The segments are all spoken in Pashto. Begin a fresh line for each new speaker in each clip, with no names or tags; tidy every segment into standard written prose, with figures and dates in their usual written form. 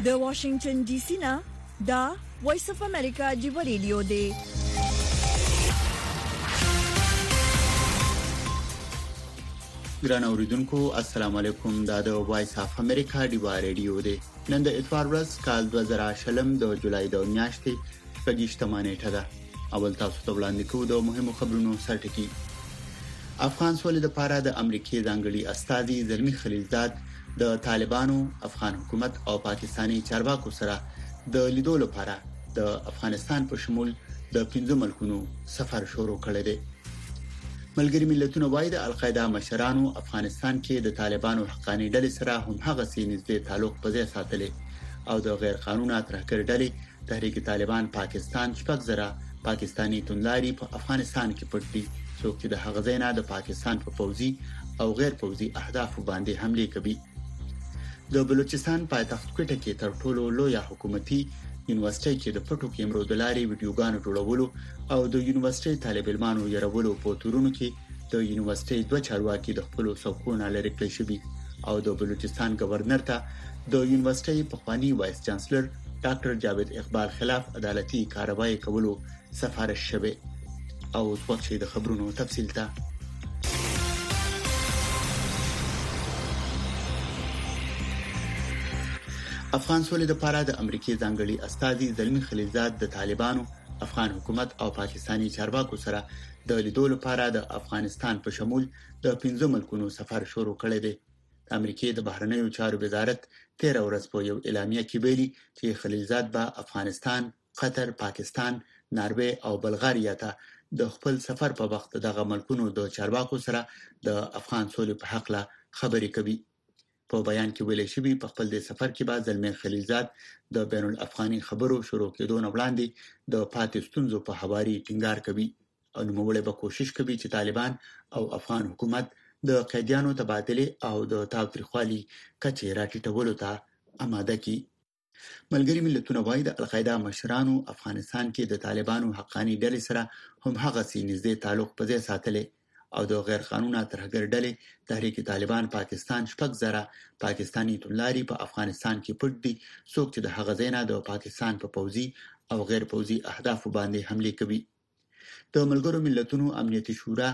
د واشنگټن ډي سي نه دا وایس اف امریکا جیو ریډیو دی.
ګران اوریدونکو السلام علیکم. دا د وایس اف امریکا جیو ریډیو دی. نن د اتوار ورځ کال 2020 د جولای د میاشتې 28 نیټه ده. اول تاسو ته وړاندې کوو د مهمو خبرونو سرټکی. افغان سولې لپاره د امریکای ځانګړي استازي زلمی خلیلزاد د طالبانو، افغان حکومت او پاکستاني چارواکو سره د لیدو لپاره د افغانستان په شمول د 15 ملکونو سفر شروع کړی دی. ملګری ملتونه وايي د القاعده مشرانو افغانستان کې د طالبانو حقاني ډلې سره هم هغه سي نږدې تعلق په ځای ساتلی او د غیر قانوني ترهګر ډلې تحریک طالبان پاکستان شپږ زره پاکستانی توندلاري په افغانستان کې پټ دي، څوک چې د هغه ځای نه د پاکستان په پوځي او غیر پوځي اهداف باندې حمله کوي. د بلوچستان پایتخت کوټه کې تر ټولو لوی حکومتي یونیورسيټي کې د پټو کیمرو د لارې ویډیوګانو جوړولو او د یونیورسيټي طالب علمانو يرولو په تورونو کې د یونیورسيټي دوه چارواکي د خپل څوکونه لري کړی شوی او د بلوچستان گورنر ته د یونیورسيټي پخوانی وایس چانسلر ډاکټر جاوید اقبال خلاف عدالتي کاروایی کولو سفارش شوه. او وخت د خبرونو تفصیل ته افغان سولې لپاره د امریکای ځانګړي استازي زلمی خلیلزاد د طالبانو، افغان حکومت او پاکستاني چارواکو سره د لیدو لپاره د افغانستان په شمول د 15 ملکونو سفر شروع کړی دی. امریکای د بهرنیو چارو وزارت 13 ورځ په یو اعلامیه کې ویلي چې خلیلزاد به افغانستان، قطر، پاکستان، ناروې او بلغاریا ته د خپل سفر په وخت دغه ملکونو د چارواکو سره د افغان سولې په حق لا خبرې کوي. په بیان کې ویل شوی په خپل د سفر کې به زلمی خلیلزاد د بین الافغاني خبرو شروع کېدو نه وړاندې د پاکستانزو په حواري ټینګار کوي او نوموړي به کوشش کوي چې طالبان او افغان حکومت د قیدیانو تبادله او د تاوتریخوالي کچې راټیټولو ته آماده کړي. ملګری ملتونه وايي د القاعده مشرانو افغانستان کې د طالبانو حقاني ډلې سره هم هغه سي نږدې تعلق په ځای ساتلی او د غیر قانوني ترهګر ډلې تحریک طالبان پاکستان شپږ زره پاکستانی توندلاري په افغانستان کې پټ دي، څوک چې د هغه ځای نه د پاکستان په پوځي او غیر پوځي اهداف باندې حمله کوي. د ملګرو ملتونو امنیتي شورا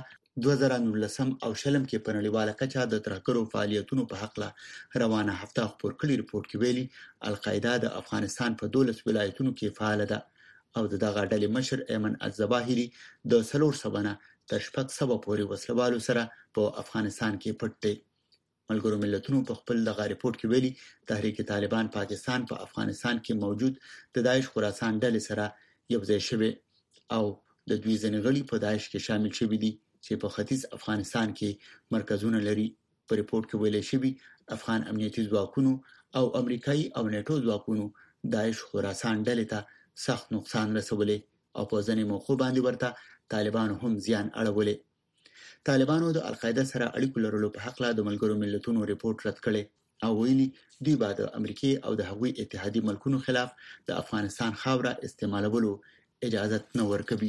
2019 او شلم کې په نړیواله کچه د ترهګرو فعالیتونو په حق لا روانه هفته خبر کړي ریپورت کې ویلي القاعده د افغانستان په 12 ولایتونو کې فعال ده او دغه ډلې مشر ایمن الظواهری د 300 تر 600 پورې وسلوالو سره په افغانستان کې پټ دي. ملګرو ملتونو په خپل دغه ریپورت کې ویلي تحریک طالبان پاکستان په افغانستان کې موجود د داعش خراسان ډلې سره یو ځای شوی او د دوی ځینې غړي په داعش کې شامل شوي دي چې په ختیځ افغانستان کې مرکزونه لري. په ریپورت کې ویل شوی افغان امنیتي ځواکونو او امریکایي او نیټو ځواکونو داعش خراسان ډلې ته سخت نقصان رسولی او په ځینې موخو باندې ورته طالبانو هم زیان اړولی. طالبانو د القاعده سره اړیکو لرلو په حق لا د ملګرو ملتونو ریپورت رد کړي او ویلي دوی به د امریکای او د هغوی اتحادي ملکونو خلاف د افغانستان خاوره استعمالولو اجازه نه ورکوي.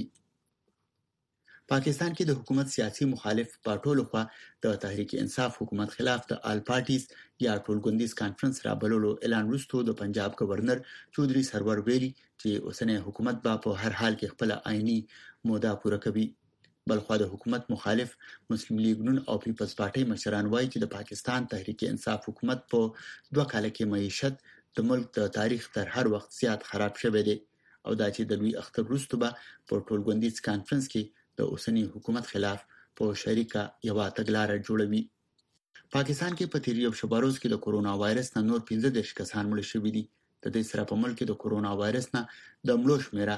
پاکستان کې د حکومت سیاسي مخالف پارټولو خوا د تحریک انصاف حکومت خلاف د آل پارټیز یا ټولګوندیز کانفرنس را بللو اعلان وروسته د پنجاب گورنر چودري سرور ویلي چې اوسنی حکومت په هر حال کې خپل آئینی موده پوره کوي. بلخو د حکومت مخالف مسلم لیگ نون او پیپلز پارټي مشران وایي چې د پاکستان تحریک انصاف حکومت په 2 کال کې معیشت د ملک د تاریخ تر هر وخت زیات خراب شوی دی او دا چې د لوی اختر وروسته به په ټولګوندیز کانفرنس کې د اوسنی حکومت خلاف په شریکه یو تګلارې جوړوي. پاکستان کې په تیر یو شباروز کې د کورونا وایرس نه نور 15 کسان مړ شوي دي. د دې سره په ملک کې د کورونا وایرس نه د مړو شمیره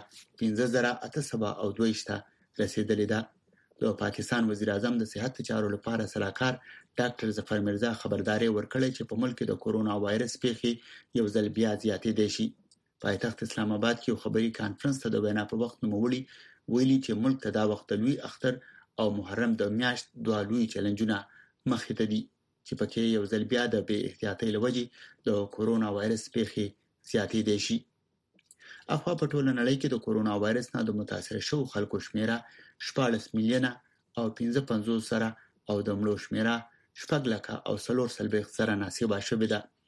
15822 ته رسیدلې ده. د پاکستان وزیر اعظم د صحت چارو لپاره صلاحکار ډاکټر ظفر مرزا خبرداري ورکړې چې په ملک کې د کورونا وایرس پیښې یو ځل بیا زیاتې دي شي. پایتخت اسلام آباد کې یو خبري کانفرنس ته د وینا په وخت نوموړي ویلي چې ملک ته دا وخت لوی اختر او محرم د میاشت دوه لوی چیلنجونه مخې ته دي چې پکې یو ځل بیا د بې احتیاطۍ لوجې د کورونا وایرس پیښې زیاتې دي شي. اخوا په ټوله نړۍ کې د کورونا وایرس نه د متاثر شوو خلکو شمیره 14 میلیونه او 55 سره او د مړو شمیره 4 لکه او 340 سره ناسبه شوې ده.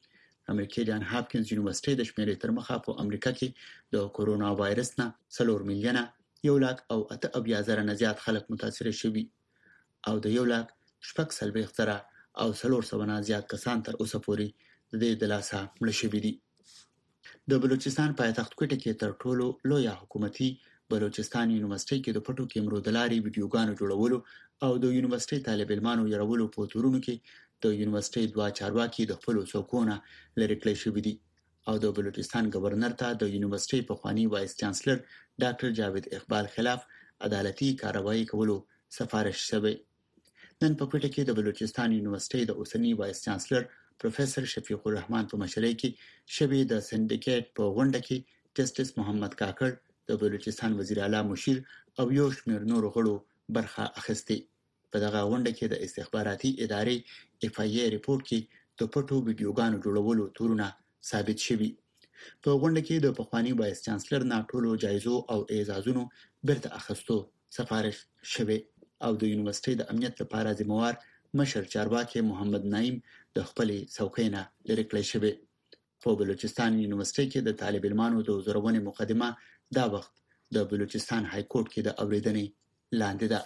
امریکای جان هاپکینز یونیورسيټي د شمیرې تر مخه په امریکا کې د کورونا وایرس نه 3 میلیونه 1,08,000 نه زیات خلک متاثر شوي او د 1,40,000 او 400 نه زیات کسان تر اوسه پورې د لاسه مړ شوي دي. د بلوچستان پایتخت کوټه کې تر ټولو لوی حکومتي بلوچستان یونیورسيټي کې د پټو کیمرو د لارې ویډیوګانو جوړولو او د یونیورسيټي طالب علمانو يرولو په تورونو کې د یونیورسيټي دوه چارواکي د خپل څوکونه لري کړی شوی دي او د بلوچستان گورنر ته د یونیورسيټي پخوانی وایس چانسلر ډاکټر جاوید اقبال خلاف عدالتي کاروایی کولو سفارش شوی. نن په کوټه کې د بلوچستان یونیورسيټي د اوسنی وایس چانسلر پروفیسور شفیق الرحمن په مشرۍ کې شبي د سندیکیټ په غونډه کې جسټس محمد کاکړ د بلوچستان وزیر اعلی مشیر او یو شمېر نور غړو برخه اخیستې. په دغه غونډه کې د استخباراتي ادارې FIA ریپورت کې د پټو ویډیوګانو جوړولو تورونه ثابت شوي. په غونډه کې د پخوانی وایس چانسلر نه ټولو جایزو او اعزازونو برته اخیستو سفارش شوی او د یونیورسيټي د امنیت لپاره ذمہوار مشر چارواکي محمد نعیم د خپل څوکۍ نه لري کړی شوی. په بلوچستان یونیورسيټي کې د طالب علمانو د زورونې مقدمه دا وخت د بلوچستان های کورټ کې د اوریدنې لاندې ده.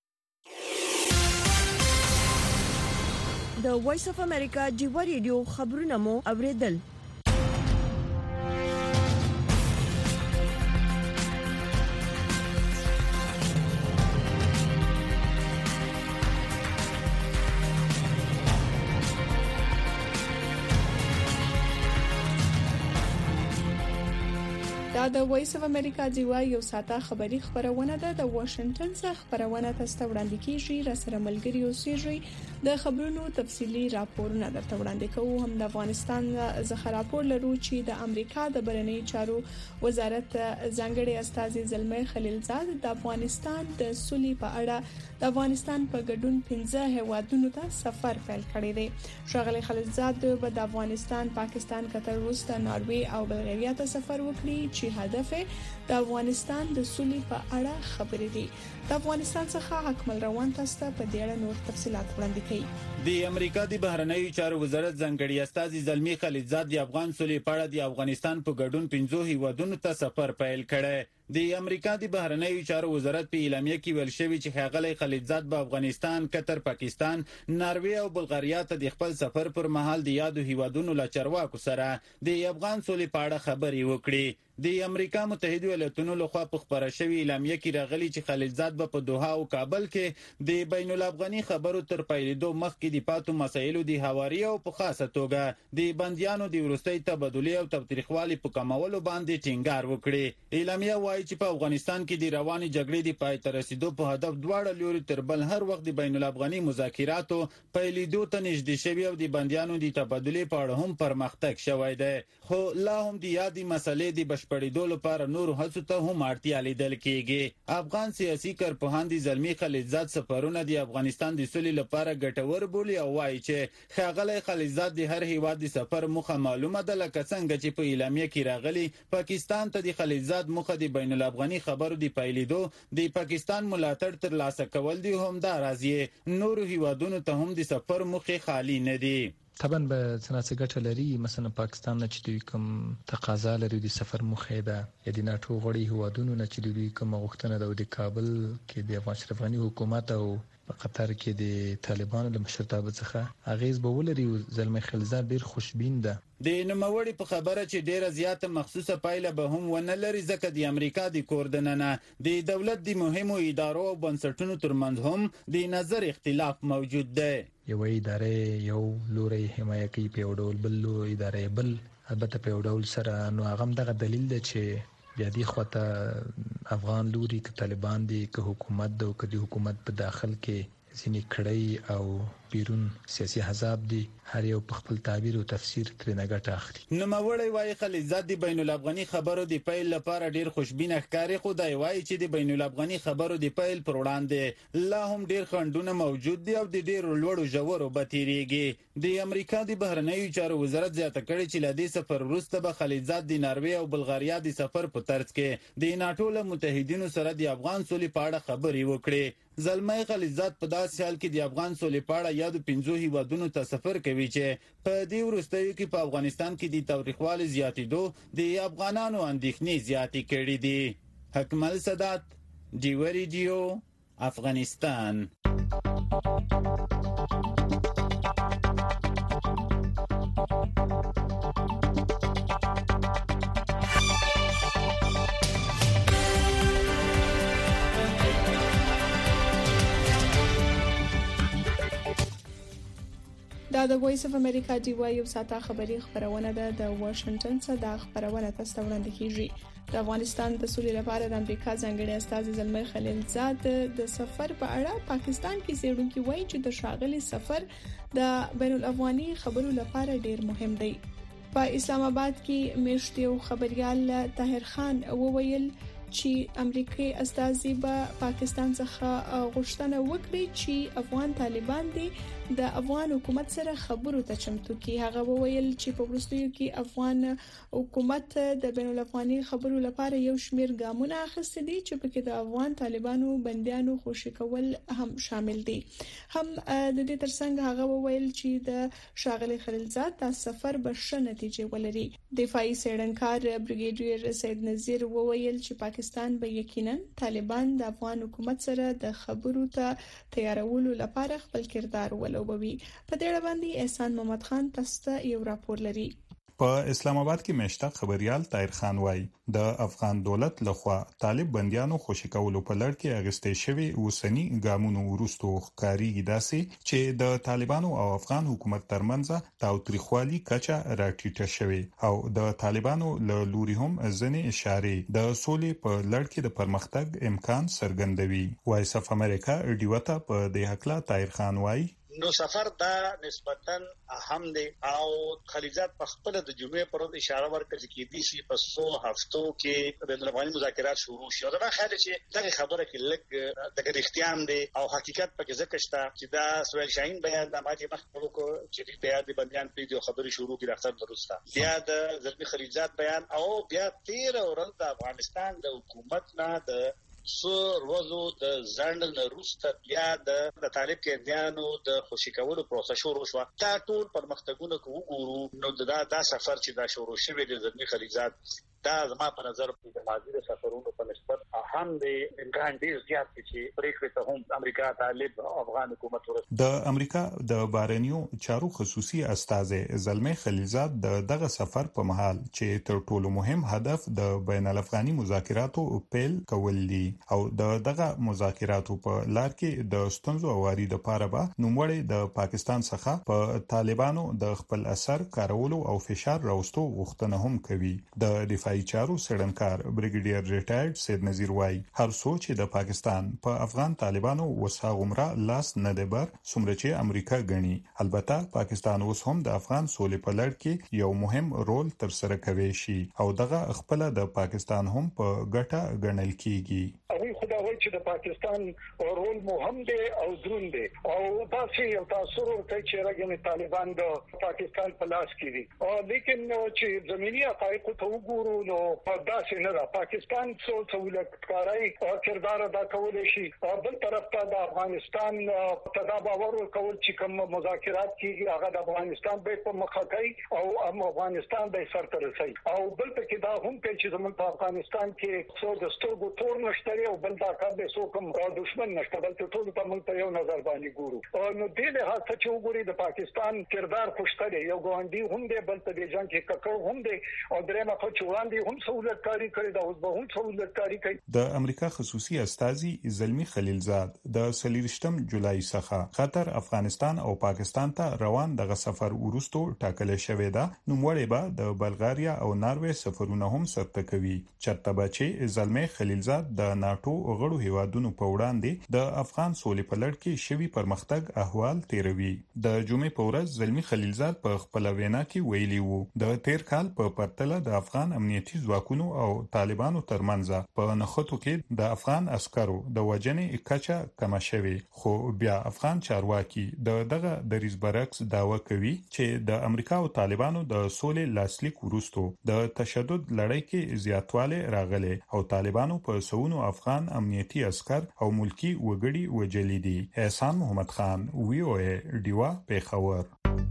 د وایس اف امریکا جیوا ریډیو خبرونه مو اوریدل.
دا د وایس اف امریکا جیوا یو ساته خبری خبرونه ده د واشنگټن څخه خبرونه تاسو وړاندې کیږي. را سره ملګری اوسئ د خبرونو تفصيلي راپورونه درته وړاندې کوو. هم د افغانستان څخه راپور لرو چې د امریکا د بهرنی چارو وزارت ځانګړي استاذ زلمي خلیلزاد د افغانستان د سولې په اړه د افغانستان په ګډون 15 هیوادونو ته سفر پیل کړی دی. ښاغلی خلیلزاد به د افغانستان، پاکستان، قطر، روس، ناروې او بلغاریا ته سفر وکړي چې هدف د افغانستان د سولې په اړه خبرې دي. د افغانستان څخه اکمل روان تاسو ته په دې اړه نور تفصيلات وړاندې کوي.
د امریکا د بهرنی چارو وزارت ځانګړي استاذ زلمي خلیلزاد د افغان سولې په اړه د افغانستان په ګډون 15 هیوادونو ته سفر پیل کړی. د امریکا د بهرنی چارو وزارت په اعلامیه کې ویل شوی چې ښاغلی خلیلزاد په افغانستان، قطر، پاکستان، ناروې او بلغاریا ته د خپل سفر پر مهال د یادو هیوادونو له چارواکو سره د افغان سولې په اړه خبرې وکړي. د امریکا متحده ایالاتونو لخوا په خبره شوی اعلامیه کې راغلی چې خلیلزاد به په دوحه او کابل کې د بین الافغاني خبرو تر پیلېدو مخکې د پاتو مسایلو د هواري او په خاصه توګه د بنديانو د وروستۍ تبادلې او تاوتریخوالي په کمولو باندې ټینګار وکړي. اعلامیه وايي چې په افغانستان کې د رواني جګړې د پای ته رسیدو په هدف دواړه لوري تر بل هر وخت د بین الافغاني مذاکراتو پیلېدو ته نږدې شوي او د بنديانو د تبادلې په اړه هم پرمختګ شوی دی. خو لا هم د یادې مسلې د بشپړېدو لپاره نور هڅو ته هم اړتیا لیدل کېږي. افغان سیاسي کارپوهان د زلمي خلیلزاد سفرونه د افغانستان د سولې لپاره ګټور بولي او وایي چې ښاغلی خلیلزاد د هر هیواد د سفر موخه معلومه ده، لکه څنګه چې په اعلامیه کې راغلی پاکستان ته د خلیلزاد موخه د بین الافغاني خبرو د پیلېدو د پاکستان ملاتړ ترلاسه کول دي. همدا راز یې نورو هیوادونو ته هم د سفر موخې خالی نه دي.
طبعا به څنګه ګټه لري. مثلا پاکستان نه چې دوی کوم تقاضا لري د سفر مخه ده یا د ناتو غړي هیوادونو نه چې دوی کوم غوښتنه ده د کابل کې د افغان افغاني حکومت او په قطر کې د طالبانو د مشرتابه څخه اغیز به ولري. زلمي خلیلزاد ډیر خوشبین ده.
د نوموړي په خبره چې ډیره زیاته مخصوصه پایله به هم ونه لري، ځکه د امریکا د کوردننه د دولت د مهمو ادارو او بنسټونو ترمنځ هم د نظر اختلاف موجود دی.
یو ادارې یو لوري حمایت کوي په ډول بل ادارې بل البته په ډول سره، نو هغه دغه دلیل دی چې بیا دی خواته افغان لوري که طالبان دي که حکومت د حکومت په داخل کې ځینې کړی او بیرون سیاسي حزب دي، هر یو په خپل تعبیر او تفسیر ترې ګټه اخلي.
نوموړی وایي خلیلزاد د بین الافغاني خبرو د پیل لپاره ډیر خوشبینه ښکاري، خو دی وایي چې د بین الافغاني خبرو د پیل پر وړاندې لا هم ډیر خنډونه موجود دي او د ډیرو لوړو ژورو به تیریږي. د امریکا د بهرنیو چارو وزارت زیاته کړې چې له دې سفر وروسته به خلیلزاد د ناروې او بلغاریا د سفر په ترڅ کې د ناتو له متحدینو سره د افغان سولې په اړه خبرې وکړي. زلمي خلیلزاد په داسې حال کې د افغان سولې په اړه یادو 15 هیوادونو ته سفر کوي چې په دې وروستیو کې په افغانستان کې د تاریخوالي زیاتېدو د افغانانو اندېښنې زیاتې کړې دي. حکمل سادات، ډیو ریډیو، افغانستان.
دا د وایس اف امریکا ډیوا یو ساته خبری خبرونه ده د واشنگټن څخه د خبرونه تاسو وړاندې کیږي. د افغانستان د سولې لپاره د امریکا ځانګړي استازي زلمي خلیلزاد د سفر په اړه پاکستان کې څېړونکو وایي چې د شاغلي سفر د بین الافغاني خبرو لپاره ډیر مهم دی. په اسلام آباد کې میشتیو خبريال طاهر خان وویل چې امریکای استازي به پاکستان څخه غوښتنه وکړي چې افغان طالبان دي د افغان حکومت سره خبرو ته چمتو کړي. هغه وویل چې په وروستیو کې افغان حکومت د بین الافغاني خبرو لپاره یو شمېر ګامونه اخیستي دي چې پکې د افغان طالبانو بنديانو خوشي کول هم شامل دي. هم د دې ترڅنګ هغه وویل چې د شاغلي خلیلزاد د سفر به ښه نتیجه ولري. دفاعي څېړنکار بریګیډیر سید نذیر وویل چې پاکستان به یقینا طالبان د افغان حکومت سره د خبرو ته تیارولو لپاره خپل کردار ولوبوي. په دې اړه باندې احسان محمد خان تاسو ته یو راپور لري.
په اسلام آباد کې مشتاق خبريال طاهر خان وایي د افغان دولت لخوا طالب بنديانو خوشي کولو په لړ کې اغستې شوی اوسنی ګامونو ورستو ښکاریږي داسې چې د طالبانو او افغان حکومت ترمنځ تاوتریخوالي کچا راټیټه شوی او د طالبانو له لوري هم ځنې اشاره د سولې په لړ کې د پرمختګ امکان څرګندوي. وایس اف امریکا ډیوټا په دې حق لا طاهر خان وایي
نو سفر دا نسبتاً اهم دی او خلیلزاد په خپل د جمعې پر ورځ اشاره ورکړه چې د شي په 100 هفتو کې د افغاني مذاکرات شروع شي. دا خیال چې دا خبره کې لګ د اختیام دی او حقیقت پکې ځکه شته چې دا سویل شاهین بیان د ماجی مخکلو کو چې د بیان د بنديان په دې خبري شروع کې راځي درسته بیا د زلمي خلیلزاد بیان او بیا 13 ورځې د افغانستان د حکومت نه د ورځو د ځنډ نه وروسته بیا د طالب کېدیانو د خوشي کولو پروسه شروع شو. دا ټول پرمختګونه وګورو نو دا سفر چې دا شروع شوی د زلمي خلیلزاد دا زما په نظر د ماضي سفرونو په نسبت اهم دی. امکان ډیر زیات چې پریکړه ته هم امریکا طالب افغان حکومت ورسېږي.
د امریکا د بارنیو چارو خصوصي استازي زلمي خلیلزاد دغه سفر په محل چې تر ټولو مهم هدف د بین الافغاني مذاکراتو پیل کول دي او دغه مذاکراتو په لار کې د ستونزو اواري د پاره به نوموړي د پاکستان څخه په طالبانو د خپل اثر کارولو او فشار راوستو غوښتنه هم کوي. د دفاعي چارو څېړنکار بریګیډیر ریټایرډ سید نذیر وایي هر څوک چې د پاکستان په افغان طالبانو وسه غمره لاس نه دی بر څومره چې امریکا غني. البته پاکستان اوس هم د افغان سولې په لړ کې یو مهم رول تر سره کوي شي او دغه خپل د پاکستان هم په ګټه ګڼل کیږي.
خدای چې د پاکستان رول مهم دی او درون دی او دا چې یو تاسو ورته چې راګنې طالبان د پاکستان په لاس کې دي لیکن چې زمینی حقایق ته وګورو نو په داسې نه ده. پاکستان څو سہولتکارای کردار ادا کول شي او بل طرف ته د افغانستان تدا باور کول چې کوم مذاکرات کیږي هغه د افغانستان به په مخه کوي او افغانستان به سر ته رسي او بل ته دا هم چې زموږ په افغانستان کې څو د سترګو تور نشته او بل دا کار به څوک دښمن نشته بلکې ټول ته موږ ته یو نظر باندې ګورو. نو دې له هڅه چې وګوري د پاکستان کردار خوشتري یو ګوندی هم دی بل ته د جنگ کې ککړ هم دی او درېمه خو چې وړاندې هم سہولتکاری کړی دا اوس به هم سہولتکاری کوي.
د امریکا خصوصي استازي زلمي خلیلزاد د 23 جولای څخه قطر، افغانستان او پاکستان ته روان دغه سفر ورستو ټاکل شوې ده. نو مړی به د بلغاریا او ناروې سفرونه هم سرته کوي. چرته به چې زلمي خلیلزاد د ناتو غړو هیوادونو په وړاندې د افغان سولې په لړ کې شوی پرمختګ احوال تیروي. د جمعې په ورځ زلمي خلیلزاد په خپل وینا کې ویلي وو د تیر کال په پرتله د افغان امنیتي ځواکونو او طالبانو ترمنځ په نخښتو کې د افغان عسکرو د وژنې کچه کم شوه. خو بیا افغان چارواکي دغه دریز برعکس داوا کوي چې د امریکا او طالبانو د سولې لاسلیک ورستو د تشدد لړۍ کې زیاتواله راغله او طالبانو په سونو افغان افغان امنیتي عسكر او ملکی وګړي وجلي دي. احسان محمد خان VOA ډیوا پیښور.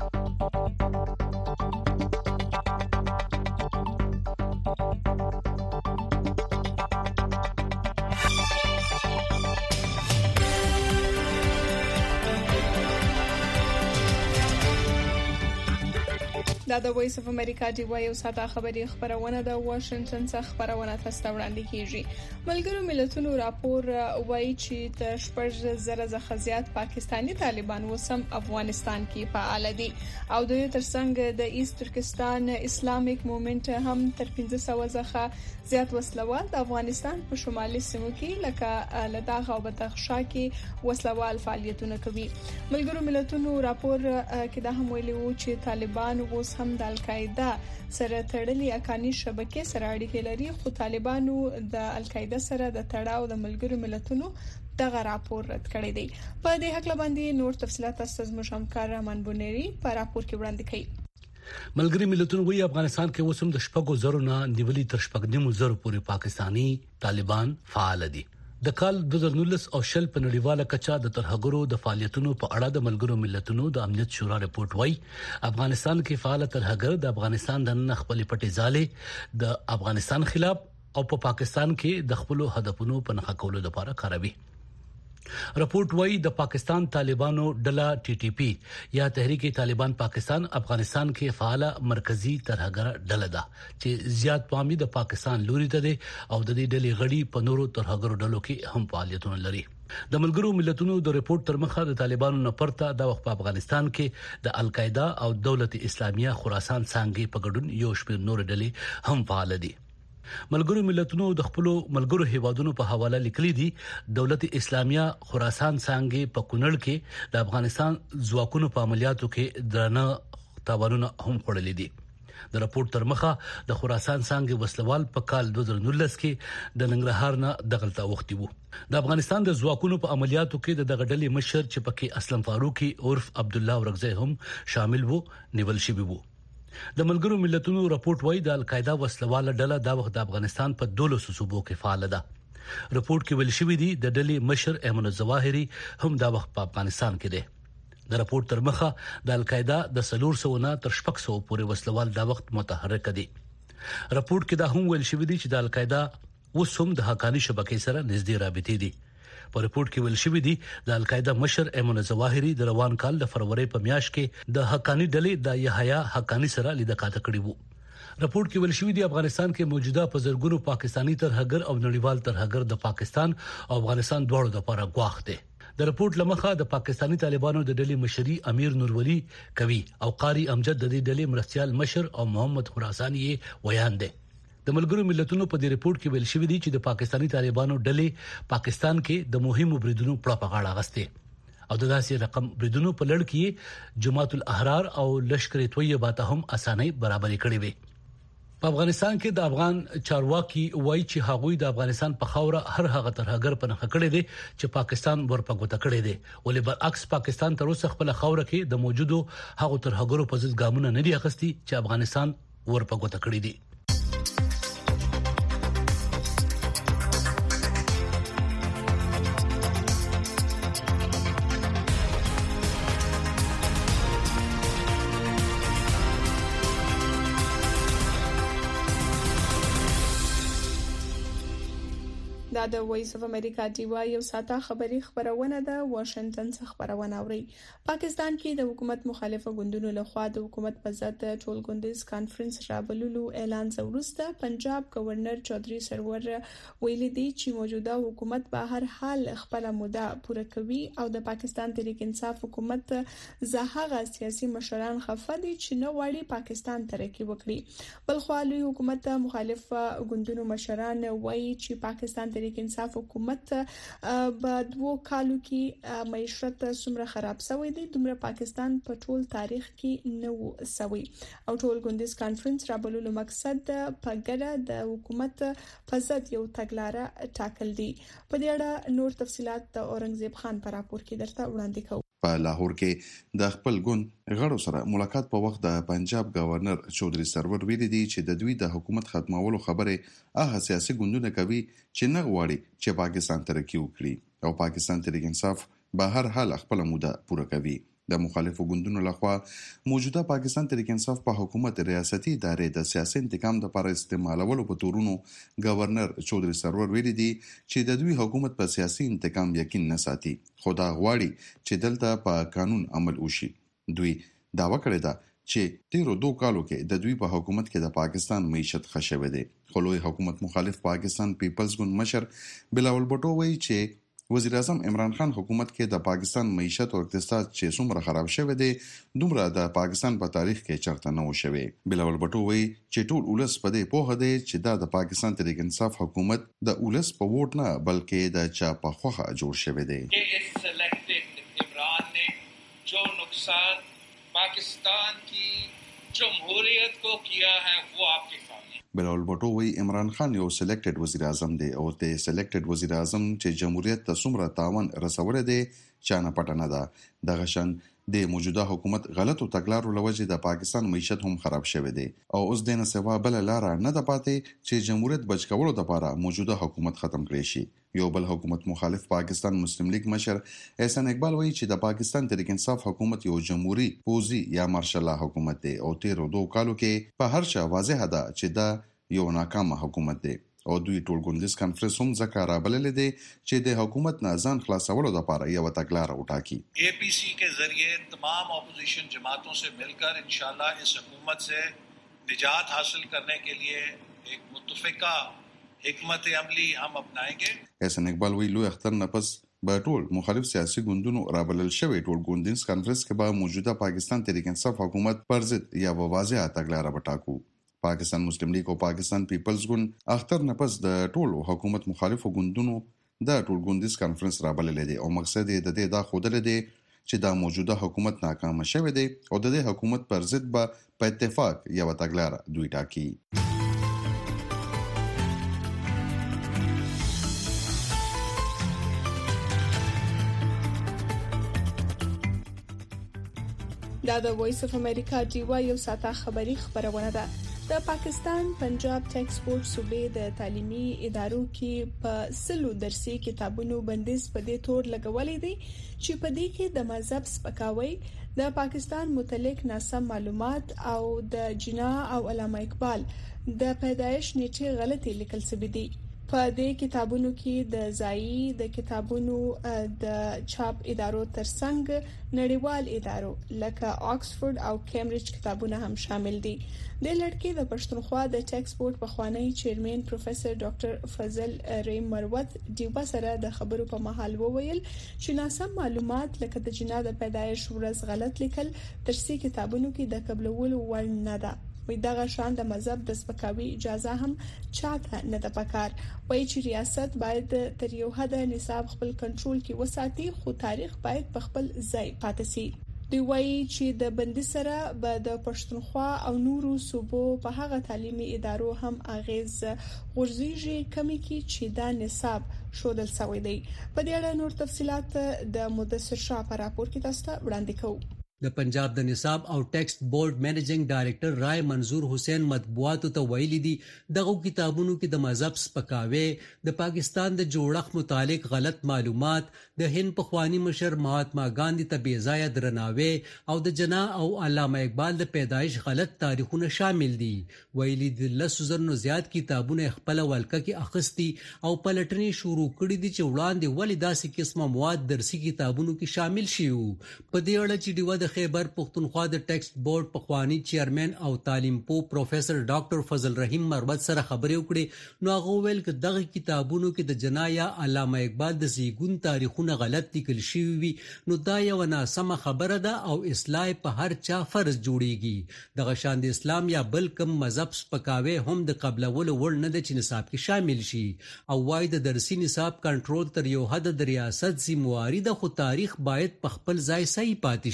دا د وایس اف امریکا دی وایو ساته خبري خبرونه د واشنگټن څخه خبرونه تاسو وړاندې کیږي. ملګرو ملتونو راپور وایي چې د 10,000 زخزيات پاکستانی طالبان وسم افغانستان کې فعال دي او د ترڅنګ د ایست ترکستان اسلامیک موومېنټ هم تر 1500 څخه زیات وسلوال د افغانستان په شمالي سیمو کې لکه لدغه او بدخشا کې وسلوال فعالیتونه کوي. ملګرو ملتونو راپور کې دا هم ویلي وو چې طالبان اوس هم د القاعده سره تړلې اکاني شبکې سره اړیکې لري، خو طالبانو د القاعده سره د تړاو د ملګرو ملتونو دغه راپور رد کړی دی. په دې حق باندې نور تفصيلات تاسو زموږ همکار رحمان بونيري په راپور کې وړاندې کړي.
ملګری ملتونو وی افغانستان کې وسم د شپږو زرو نه نیولې تر شپږ زرو پورې پاکستانی طالبان فعال دي. د کال 2019 او شل په نړیواله کچا د ترهګرو د فعالیتونو په اړه د ملګرو ملتونو د امنیت شورا رپورت وایي افغانستان کې فعال ترهګر د افغانستان د خپل پټي ځاله د افغانستان خلاف او په پاکستان کې د خپل هدفونو په نخښه کولو لپاره کاروي. رپورت وایي د پاکستان طالبانو ډله TTP یا تحریک طالبان پاکستان افغانستان کې فعال مرکزی ترهګر ډله ده چې زیات پامي د پاکستان لوري ته ده او د دې ډلې غړي په نورو ترهګر ډلو کې هم فعالیتونه لري. د ملګرو ملتونو د رپورت تر مخه د طالبانو نه پرته د وخت په افغانستان کې د القاعده او دولت اسلامیه خراسان څنګه په ګډون یو شمېر نور ډلې هم فعال دي. ملګرو ملتونو د خپل ملګرو هیوادونو په حواله لیکلي دي دولت اسلامیه خراسان څنګه په کونړ کې د افغانستان ځواکونو په عملیاتو کې درنه تاوانونه هم خړلې دي. د راپور تر مخه د خراسان څنګه وسلوال په کال 2019 کې د ننګرهار نه دغلطه وختي وو. د افغانستان د ځواکونو په عملیاتو کې د دغړلې مشر چې پکې اسلم فاروقي عرف عبد الله ورغزي هم شامل وو نیول شوی وو. د ملګرو ملتونو راپورټ وایي د القاعده وسلواله ډله د وخت د افغانستان په 12 صوبو کې فعال ده. راپورټ کې ویل شوی دی د ډلې مشر ایمن الظواهری هم د وخت په افغانستان کې دی. د راپورټ تر مخه د القاعده د 400 نه تر 600 پورې وسلوال د وخت متحرک دي. راپورټ کې دا هم ویل شوی دی چې د القاعده وسوم د حقانی شبکې سره نږدې رابطې دي. په ریپورت کې ویل شوی دی د القاعده مشر ایمن الظواهری د روان کال د فروری په میاشت کې د حقانی ډلې د یحیی حقانی سره لیدکاته کړی وو. راپورټ کې ویل شوی دی افغانستان کې موجوده په زرګونو پاکستانی ترهګر او نړیوال ترهګر د پاکستان او افغانستان دواړو لپاره غواخ دي. د راپورټ لمخه د پاکستانی طالبانو د ډلې مشري امیر نورولي کوي او قاری امجد د دې ډلې مرستيال مشر او محمد خراساني ویان دي. د ملګرو ملتونو په دې ریپورت کې ویل شوی دی چې د پاکستانی طالبانو ډلې پاکستان کې د مهمو بریدونو په غاړه غسته او د داسې رقم بریدونو په لړ کې جماعت الاحرار او لشکر طیبه ته هم اسانۍ برابرې کړې وي. په افغانستان کې د افغان چارواکي وایي چې هغوی د افغانستان په خاوره هر هغه ترهګر په نخښه کړی دي چې پاکستان ورپګوته کړی دي، ولې برعکس پاکستان تر اوسه خپل خاوره کې د موجودو هغو ترهګرو په ضد ګامونه نه دي اخیستي چې افغانستان ورپګوته کړی دي.
دا د وایس اف امریکا دی وایو ساته خبري خبرونه د واشنگټن څخه خبرونه اوري. پاکستان کې د حکومت مخالفه ګوندونو لخوا د حکومت په ضد ټولګوندیز کانفرنس رابللو اعلان وروسته پنجاب گورنر چودري سرور ویلي دی چې موجوده حکومت په هر حال خپل موده پوره کوي او د پاکستان تحریک انصاف حکومت زهغه سیاسي مشران خفه دي چې نو وړي پاکستان ترقی وکړي. بلخو لوی حکومت مخالفه ګوندونو مشران وایي چې پاکستان تحریک انصاف حکومت په 2 کالو کې معیشت څومره خراب شوی دی دومره پاکستان په ټول تاریخ کې نه وسوي او ټول ګوندیز کانفرنس رابللو مقصد په ګډه د حکومت په ضد یو تګلارې ټاکل دي. په دې اړه نور تفصيلات د اورنګزیب خان پر راپور کې درته وړاندې کوم.
په لاهور کې د خپل ګوند غړو سره ملاقات په وخت د پنجاب گورنر چودري سرور ویلي دي چې د دوی د حکومت ختمولو خبره هغه سیاسي ګوندونه کوي چې نه غواړي چې پاکستان ترقی وکړي او پاکستان تحریک انصاف به هر حال خپل موده پوره کوي. د مخالفو ګوندونو لخوا موجوده پاکستان تحریک انصاف په حکومت ریاستي ادارې د سیاسي انتقام لپاره استعمالولو په تورونو گورنر چودري سرور ویلي دي چې د دوی حکومت په سیاسي انتقام یقین نه ساتي، خو دا غواړي چې دلته په قانون عمل وشي. دوی داوا کړې ده چې تیرو 2 کالو کې د دوی په حکومت کې د پاکستان معیشت ښه شوی دی. خو لوی حکومت مخالف پاکستان پیپلز ګوند مشر بلاول بټو وایي چې وزیر اعظم عمران خان حکومت کې د پاکستان معیشت او اقتصاد چې څومره خراب شوی دی دومره د پاکستان په تاریخ کې چرته نه و شوی. بلاول بټو وایي چې ټول ولس په دې پوهه دی چې دا د پاکستان تحریک انصاف حکومت د ولس په ووټ نه بلکې د چا په خوخه جوړ شوی دی. عمران نے جو نقصان پاکستان کی جمهوریت کو کیا ہے وہ آپ کے سامنے. بلاول بټو وایي عمران خان یو سلیکټډ وزیر اعظم دی او د سلیکټډ وزیر اعظم چې جمهوریت ته څومره تاوان رسولی دی چا نه پټه نه ده. دغه شان د موجوده حکومت غلطو تګلارو له وجې د پاکستان معیشت هم خراب شوی دی او اوس د نه سوا بل لاره نه ده پاتې چې جمهوریت بچ کولو لپاره موجوده حکومت ختم کړي شي. یو بل حکومت مخالف پاکستان مسلم لیگ مشر احسان اقبال وایي چې د پاکستان تحریک انصاف حکومت یو جمهوریت پوزي یا مارشل حکومت دی او تیرو 2 کالو کې په هر چا واضح ده چې دا یو ناکامه حکومت دی او دوی ټولګوندیز کانفرنس هم ځکه رابللی دی چې د حکومت نه ځان خلاصولو لپاره یو تګلاره وټاکي. APC के जरिए तमाम अपोजिशन जमातों से मिलकर इंशाल्लाह इस हुकूमत से निजात हासिल करने के लिए एक मुत्तफिका हिकमत अमली हम अपनाएंगे. احسان اقبال وی لوی اختر نه پس به ټول مخالف سیاسي ګوندونو رابلل شوی ټولګوندیز کانفرنس کې به موجوده پاکستان تحریک انصاف حکومت پر ضد یا واضح تګلاره وټاکو. پاکستان مسلم لیگ او پاکستان پیپلز ګوند اختر نه پس د ټول حکومت مخالفو ګوندونو د ټولګوندیز کانفرنس رابلل دي او مقصد یې د دې دا خوده دی چې دا موجوده حکومت ناکام شوی دی او د دې حکومت پر ضد به په اتفاق یو تګلاره دوی ټاکي.
دا د وایس اف امریکا ډیوا یو ساته خبری خبرونه ده. د پاکستان پنجاب ټیکس بورډ صوبې د تعلیمي ادارو کې په 100 درسي کتابونو بندیز په دې تور لګولې دي چې په دې کې د مذهب سپکاوی، د پاکستان متعلق ناسم معلومات او د جنا او علامه اقبال د پیدایش نیټه غلطي لیکل شوی دي. په دې کتابونو کې د ځایي د کتابونو د چاپ ادارو ترڅنګ نړیوال ادارو لکه آکسفورد او کیمبرج کتابونه هم شامل دي. د لړکې د پښتونخوا د ټیکس بورډ پخوانی چیرمن پروفیسور ډاکټر فضل رحیم مروت دیوبا سره د خبرو په محل وویل چې ناسم معلومات لکه د جنا د پیدایش ورځ غلط لیکل ترڅ کتابونو کې د قبولولو وړ نه ده. وی دغه شان د مذهب د سپکاوي اجازه هم چاته نه ده پکار. وایي چې ریاست باید تر یو حد نصاب خپل کنټرول کې وساتي خو تاریخ باید په خپل ځای پاتې شي. دوی وایي چې د بندي سره به د پښتونخوا او نورو صوبو په هغه تعلیمي ادارو هم اغیز غورځيږي کمی کې چې دا نصاب شودل شوی دی. په دې اړه نور تفصيلات د مدثر شاه په راپور کې تاسو ته وړاندې کوو.
د پنجاب د نصاب او ټیکس بورډ منیجینګ ډایریکټر رای منظور حسین مطبوعاتو ته ویلي دي دغه کتابونو کې د مذهب سپکاوی، د پاکستان د جوړښت متعلق غلط معلومات، د هند پخوانی مشر مهاتما ګاندھی ته بې ځایه درناوی او د جنا او علامه اقبال د پیدایش غلط تاریخونه شامل دي. ویلي د 100 نو زیات کتابونه خپل ولکه کې اخستي او پلټنې شروع کړې دي چې وړاندې ولې داسې قسمه مواد درسي کتابونو کې شامل شي. په دې اړه چې دیوه خیبر پختونخوا د ټیکس بورډ پخوانی چیرمن او تعلیم پو پروفیسور ډاکټر فضل رحیم مروت سره خبرې وکړې نو هغه ویل چې دغه کتابونو کې د جنا یا علامه اقبال د زیګون تاریخونه غلط لیکل شوی وي نو دا یو ناسمه خبره ده او اصلاح په هر چا فرض جوړیږي. دغه شان د اسلام یا بل کوم مذهب سپکاوی هم د قبلولو وړ نه د نصاب کې شامل شي او وايي د درسي نصاب کنټرول تر یو حد د ریاست ذمہواری ده خو تاریخ باید په خپل ځای صحیح پاتې شي.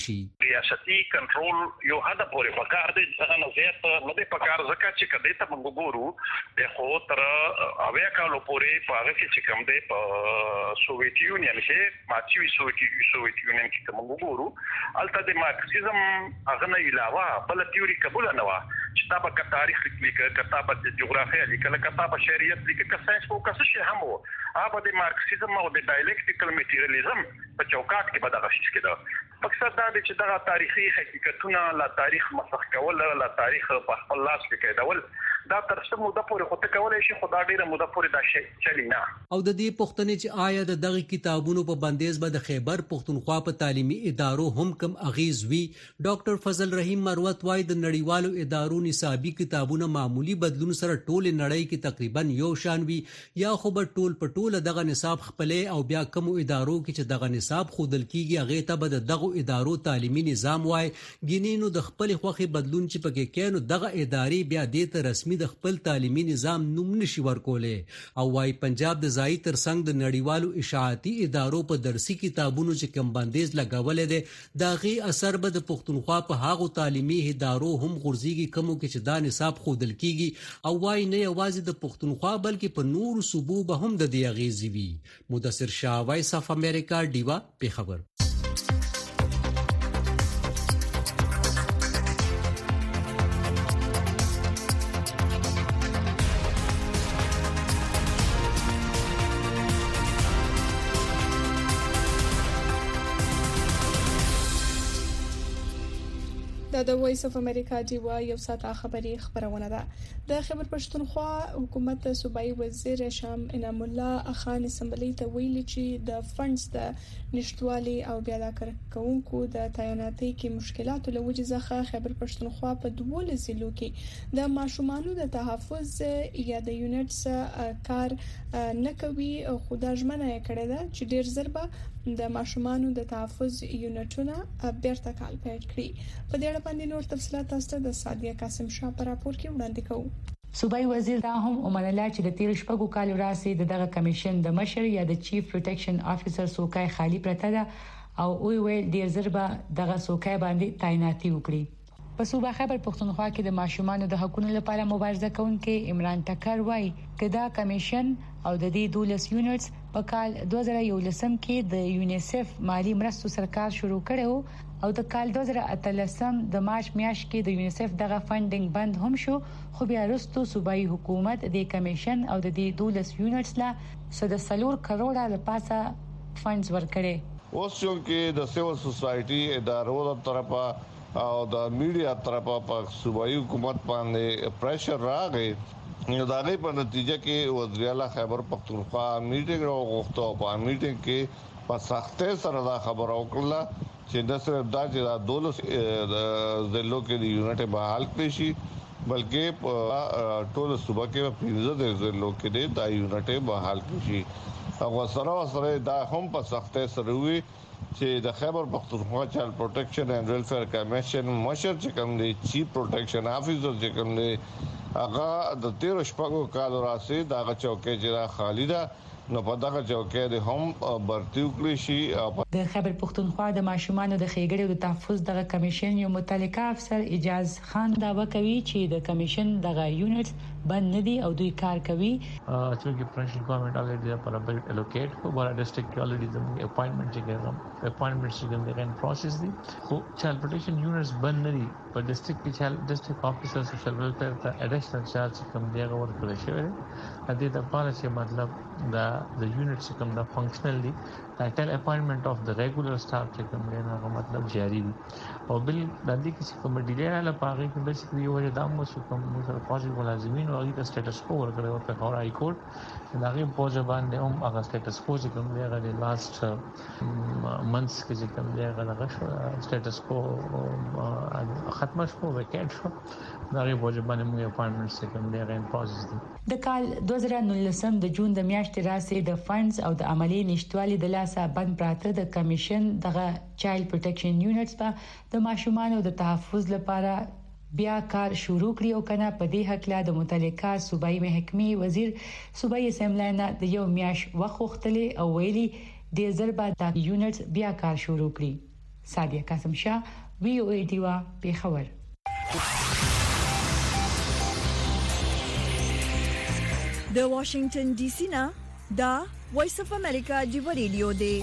ریاستي کنټرول یو هدا پورې پکار دی څنګه نه زیات نه دی پکار ځکه چې کله ته موږ ګورو د خو تر اویا کالو پورې په هغه کې چې کوم دی په سوویت یونین کې ماچوي سوویت یونین کې موږ ګورو البته د مارکسیزم هغه نه علاوه بل تیوري قبول نه و چې تاسو تاریخ لیکل کتابه د جغرافیه لیکل کتابه شریعت لیکل که ساينس په کس شي هم وو هغه د مارکسیزم او د ډایلکټیکل میټیریالیزم په چوکاټ کې بدغه شي کېده مقصد دا دی چې دا تاریخي حقیقتونه لا تاریخ مسخ کول لا تاریخ په خپل لاس کې کېدول دا تر څو موده پورې خو ته کولای شي خو دا ډیره موده پورې دا شی چلی نه
او د دې پښتنې چې آیا د دغه کتابونو په بندیز به د خیبر پښتونخوا په تعلیمي ادارو هم کم اغیز وی ډاکټر فضل رحیم مروت وای د نړیوالو ادارو نصابي کتابونه معمولی بدلون سره ټول نړۍ کې تقریبا یو شان وی یا خو به ټول په ټول دغه نصاب خپلې او بیا کوم ادارو کې چې دغه نصاب خودل کیږي هغه ته به دغه ادارو تعلیمي نظام وای ګینینو د خپل خوخي بدلون چې پکې کینو دغه ادارې بیا د رسمي د خپل تعلیمي نظام نوم نشي ورکولې او وای پنجاب د ځای تر څنګ د نړیوالو اشاعتي ادارو په درسي کتابونو چې کم بندیز لګولې ده دغه اثر به د پښتونخوا په هغو تعلیمي ادارو هم غورځيږي کوم کې چې دا نصاب خودل کیږي او وای نه یوازې د پښتونخوا بلکې په نور صوبو به هم د دې اغیزي وي مدثر شاه وایس اف امریکا دیوا په خبر
د وایس اف امریکا دیوا یو ساعت خبری خبرونه ده د خیبر پښتونخوا حکومت صوبایي وزیر شام انعام الله خان اسمبلی ته ویلي چې د فندز د نشټوالي او بیا د کارکونکو د تعیناتي کې مشکلات له وجې ځخه خیبر پښتونخوا په 12 ضلعو کې د ماشومانو د تحفظ یا د یونټس کار نه کوي خو دا ژمنه کړې ده چې ډیر ضربه د ماشومانو د تحفظ یونټونه بیرته کال پیل کړي په دې اړه باندې نور تفصيلات تاسو د سادیه قاسم شاه پر راپور کې وړاندې کوو
صوبایي وزیر دا هم ومنله چې د 13 شپږو کالو راسي دغه کمیشن د مشر یا د چیف پروټیکشن افیسر سوکای خالی پرته ده او ویل ډیر ضربه دغه سوکای باندې تعیناتي وکړي په صوبه خیبر پښتونخوا کې د ماشومانو د حقوقو لپاره مبارزه کوونکې عمران ټکر وایي کدا کمیشن او د دې 12 یونټس په کال 2011 کې د یونیسف مالی مرستو سرکار شروع کړو او د کال 2013 د مارچ میاشت کې د یونیسف دغه فندینګ بند هم شو خو بیا وروسته صوبایي حکومت د کمیشن او د دې 12 یونټس لا 104 کروڑه د پاسه فندز ورکړي
اوس چې د سیول سوسایټي ادارو تر طرفه او د میډیا طرفه په صوبایي حکومت باندې پریشر راغی نو دا غي په نتیجه کې وزیر اعلی خیبر پختونخوا میټینګ راغوښته په میټینګ کې په سختۍ سره دا خبر وکړه چې د صرف دا چې دا 12 ضلعو کې د یونټ بحال کړي شي بلکې په ټول صوبه کې په 15 ضلعو کې د یونټ بحال کړي شي او سره دا هم په سختۍ سره وي چې د خیبر پختونخوا چایلډ پروټیکشن اینڈ ویلفیر کمیشن مشر چې کوم دی چیف پروټیکشن افیسر چې کوم دی هغه د 13 شپږو کال راسي دا چوکۍ چې خالی ده نو په دغه چوکۍ د هم برتیو کړی شي
د خیبر پختونخوا د ماشومانو د خېګړې او د تحفظ دغه کمیشن یو متعلقه افسر اجاز خان دا وکوي چې د کمیشن دغه یونټس بند ندي او دوی کار کوي
چې پرنشل ګورنمنت الریډي پر بل الوکیټ خو بل ډیسټریکټ الریډي د اپاینټمنټ چې ګرځم پروسس دي خو چایلډ پروټیکشن یونټس بند ندي په ډیسټریکټ کې چایلډ ډیسټریکټ افیسر سوشل ویلفیر ته اډیشنل چارج کوم دی هغه ورکړل شوی دی د دې لپاره چې مطلب the units کوم د فنکشنل دي ټایټل اپاینټمنٹ اف د ریګولر سټاف چې کوم دی هغه مطلب جاری دي او بل د دې کې کوم ډیلر له پاغي کې بیسیکلی یو د دامو کوم مثلا پروژې ملازمین او د سټیټس کو ورکړل په خور هاي کورټ دا غي پروژه باندې هم هغه سټیټس کو چې کوم دی هغه د لاست منث کې چې کوم دی هغه سټیټس کو ختم شو وکټ شو دا غي پروژه باندې موږ اپاینټمنټ چې کوم دی هغه ان پروسس دي
د کال 2019 د جون د میاشتې راسي د فندز او د عملی نشټوالي د لاسه بند پراته د کمیشن دغه چایلډ پروټیکشن یونټس په د ماشومانو د تحفظ لپاره بیا کار شروع کړی او کنه په دې حق لا د متعلقه صوبایي محکمې وزیر صوبایي اسمبلی د یو میاش وغوښتلې او ویلي د ضربه د یونټس بیا کار شروع کړی سادیه قاسم شاه VOA دیوا پیښور.
د واشنگټن ډي سي نه دا وایس اف امریکا دیو ریډیو دی.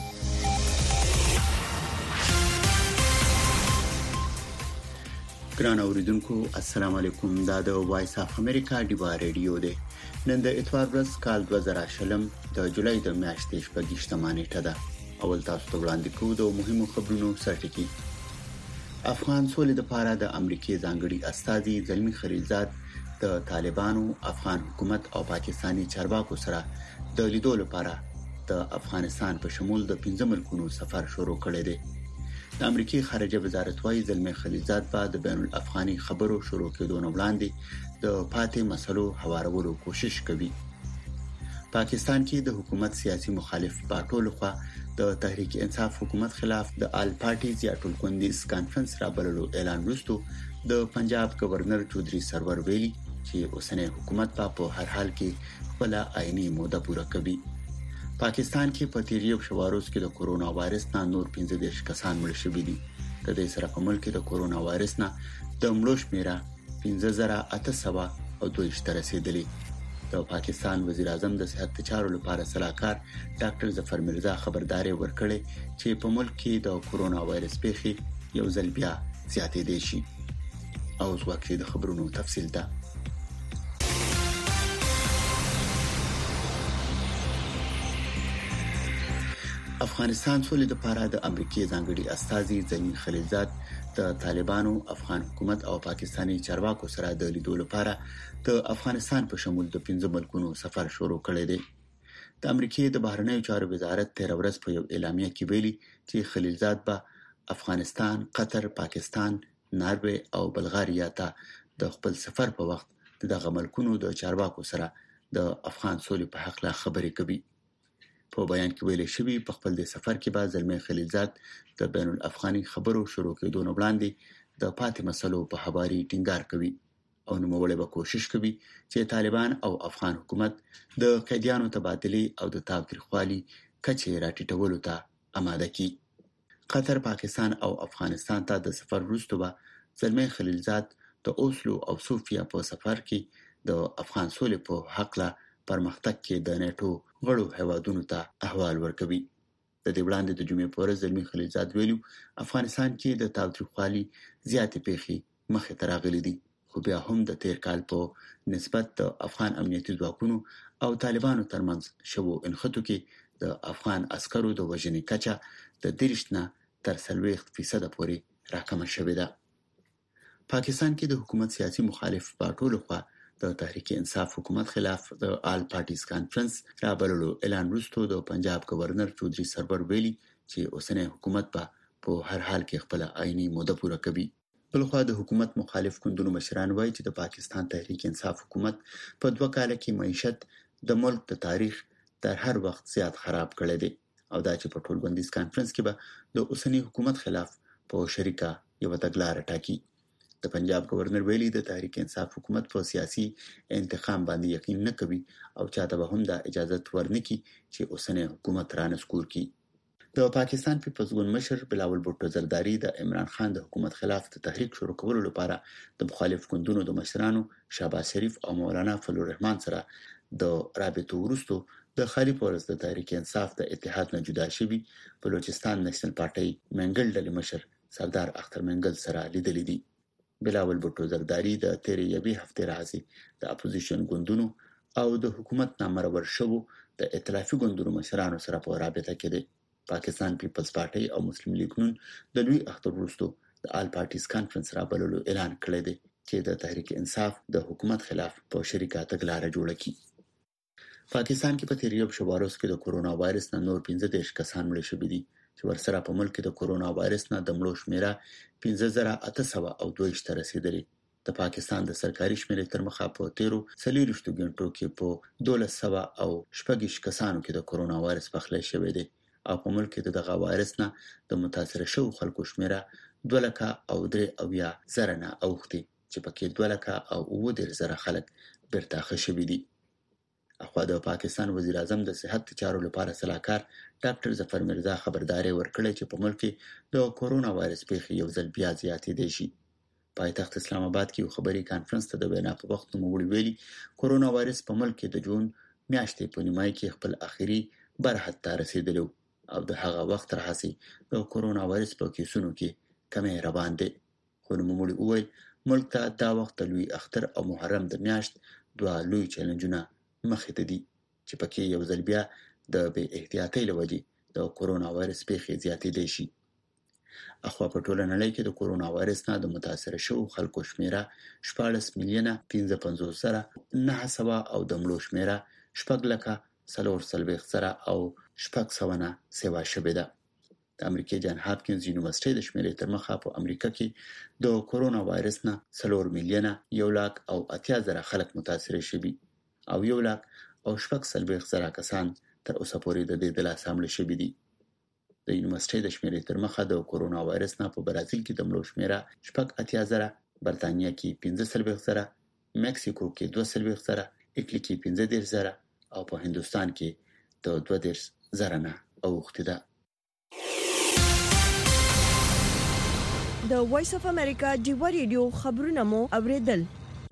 ګران اوریدونکو السلام علیکم. دا د وایس اف امریکا دیو ریډیو دی. نن د اتوار ورځ کال 2020 د جولای د میاشتې 28 نیټه ده. اول تاسو ته وړاندې کوو د مهمو خبرونو سرټکی. افغان سولې لپاره د امریکای ځانګړي استازي زلمی خلیلزاد د طالبانو، افغان حکومت او پاکستاني چارواکو سره د لیدو لپاره د افغانستان په شمول د 15 ملکونو سفر شروع کړی دی. د امریکای خارجه وزارت وايي زلمی خلیلزاد په د بین الافغاني خبرو شروع کېدو نه وړاندې د پاتې مسلو هوارولو کوشش کوي. پاکستان کې د حکومت سیاسي مخالف پارټو لخوا د تحریک انصاف حکومت خلاف د آل پارټیز یا ټولکوندیز کانفرنس را بللو اعلان وروسته د پنجاب گورنر چودري سرور ویلي چې اوسنۍ حکومت په هر حال کې خپل آئینی موده پوره کوي. پاکستان کې په تیریو شواروز کې د کورونا وایرس نه نور 15 کسان مړ شوي دي. د دې سره په ملک کې د کورونا وایرس نه د مړو شمیره 15802 ته رسیدلی. د پاکستان وزیر اعظم د صحت چارو لپاره صلاحکار ډاکټر ظفر مرزا خبرداري ورکړې چې په ملک کې د کورونا وایرس پیښې یو ځل بیا زیاتې دي شي. او ځکه د خبرونو تفصیل ده. افغانستان سولې لپاره د امریکای ځانګړي استازي زلمی خلیلزاد د طالبانو، افغان حکومت او پاکستاني چارواکو سره د لیدو لپاره د افغانستان په شمول د 15 ملکونو سفر شروع کړی دی. د امریکای د بهرنیو چارو وزارت 13 ورځ په یو اعلامیه کې ویلي چې خلیلزاد به افغانستان، قطر، پاکستان، ناروې او بلغاریا ته د خپل سفر په وخت دغه ملکونو د چارواکو سره د افغان سولې په حق لا خبرې کوي. په بیان کې ویل شوی په خپل د سفر کې به زلمی خلیلزاد د بین الافغاني خبرو شروع کېدو نه وړاندې د پاتې مسلو په حواري ټینګار کوي او نوموړی به کوشش کوي چې طالبان او افغان حکومت د قیدیانو تبادله او د تاوتریخوالي کچې راټیټولو ته آماده کړي. قطر، پاکستان او افغانستان ته د سفر وروسته به زلمی خلیلزاد د اوسلو او صوفیا په سفر کې د افغان سولې په حق لا پرمختګ کې د نیټو غړو هیوادونو ته احوال ورکوي. د دې وړاندې د جمعې په ورځ زلمی خلیلزاد ویلو افغانستان کې د تاوتریخوالي زیاتې پیښې مخې ته راغلي دي، خو بیا هم د تیر کال په نسبت د افغان امنیتي ځواکونو او طالبانو ترمنځ شوو انخټو کې د افغان عسکرو د وژنې کچه د 30 نه تر 40% پورې راکمه شوې ده. پاکستان کې د حکومت سیاسي مخالف پارټو لخوا د تحریک انصاف حکومت خلاف د آل پارټیز کانفرنس را بللو اعلان وروسته د پنجاب گورنر چودري سرور ویلي چې اوسنۍ حکومت په هر حال کې خپل آئینی موده پوره کوي. بلخوا د حکومت مخالف ګوندونو مشران وایي چې د پاکستان تحریک انصاف حکومت په 2 کال کې معیشت د ملک د تاریخ در هر وخت زیات خراب کړی دی او دا چې په ټولګوندیز کانفرنس کې به د اوسنۍ حکومت خلاف په شریکه یو تګلارې ټاکي. د پنجاب گورنر ویلي د تحریک انصاف حکومت په سیاسي انتقام باندې یقین نه کوي او چاته به هم د اجازه ورنکړي چې اوسنۍ حکومت رانسکور کړي. د پاکستان پیپلز ګوند مشر بلاول بوټو زرداری د عمران خان د حکومت خلاف د تحریک شروع کولو لپاره د مخالف ګوندونو د مشرانو شهباز شریف او مولانا فضل الرحمن سره د رابطو وروسته د خالي پورز د تحریک انصاف د اتحاد نه جدا شوی بلوچستان نېشنل پارټي منګل ډلې مشر سردار اختر منګل سره لیدلې دي. بلاول بوټو زرداری د تیرې یوې هفتې راځي د اپوزیشن ګوندونو او د حکومت نامرور شوو د ائتلافي ګوندونو مشرانو سره په رابطه کې دي. پاکستان پیپلز پارټي او مسلم لیگ نون د لوی اختر وروسته د آل پارټیز کانفرنس را بللو اعلان کړی دی چې د تحریک انصاف د حکومت خلاف په شریکه تګلارې جوړه کړي. پاکستان کې په تیریو شواروز کې د کورونا وایرس نه نور 15 کسان مړ شوي دي چې ورسره په ملک کې د کورونا وایرس نه د مړو شمیره 15802 ته رسیدلی. د پاکستان د سرکاري شمیرې تر مخه په 13 غنټو کې په 1206 کسانو کې د کورونا وایرس پخلی شوی دی او په ملک کې دغه وایرس نه د متاثر شوو خلکو شمیره 2,03,000 نه اوختي چې پکې 2,09,000 خلک برتاخه شوي دي. اخوا د پاکستان وزیر اعظم د صحت چارو لپاره صلاحکار ډاکټر ظفر مرزا خبرداري ورکړې چې په ملک کې د کورونا وایرس پیښې یو ځل بیا زیاتې دي شي. پایتخت اسلام آباد کې خبري کانفرنس ته د وینا په وخت نوموړي ویلي کورونا وایرس په ملک کې د جون میاشتې په نیمای کې خپل اخیری برحد ته رسیدلی او د هغه وخت راهیسې د کورونا وایرس په کیسونو کې کمې روان دي. خو نوموړي وویل ملک ته دا وخت لوی اختر او محرم د میاشت دوه لوی چیلنجونه مخې ته دي چې پکې یو ځل بیا د بې احتیاطۍ له وجې د کورونا وایرس پیښې زیاتې دي شي. اخوا په ټوله نړۍ کې د کورونا وایرس نه د متاثر شوو خلکو شمیره 14 میلیونه 55 سره 900 او د مړو شمیره 4,440 سره او 600 نه سیوا شوې ده. د امریکای جان هاپکینز یونیورسيټي د شمیرې تر مخه په امریکا کې د کورونا وایرس نه 4 میلیونه 1,80,000 خلک متاثر شوي او 1,40,000 کسان تر اوسه پورې د دې د لاسه مړه شوي دي. د یونیورسيټي د شمیرې تر مخه د کورونا وایرس نه په برازیل کې د مړو شمیره 80,000، برتانیا کې 15,000، مکسیکو کې 2,000، ایټلی کې 15,000 او په هندستان کې د 20,000 نه اوښتې ده.
د وایس اف امریکا ډیو ریډیو خبرونه مو اوریدل.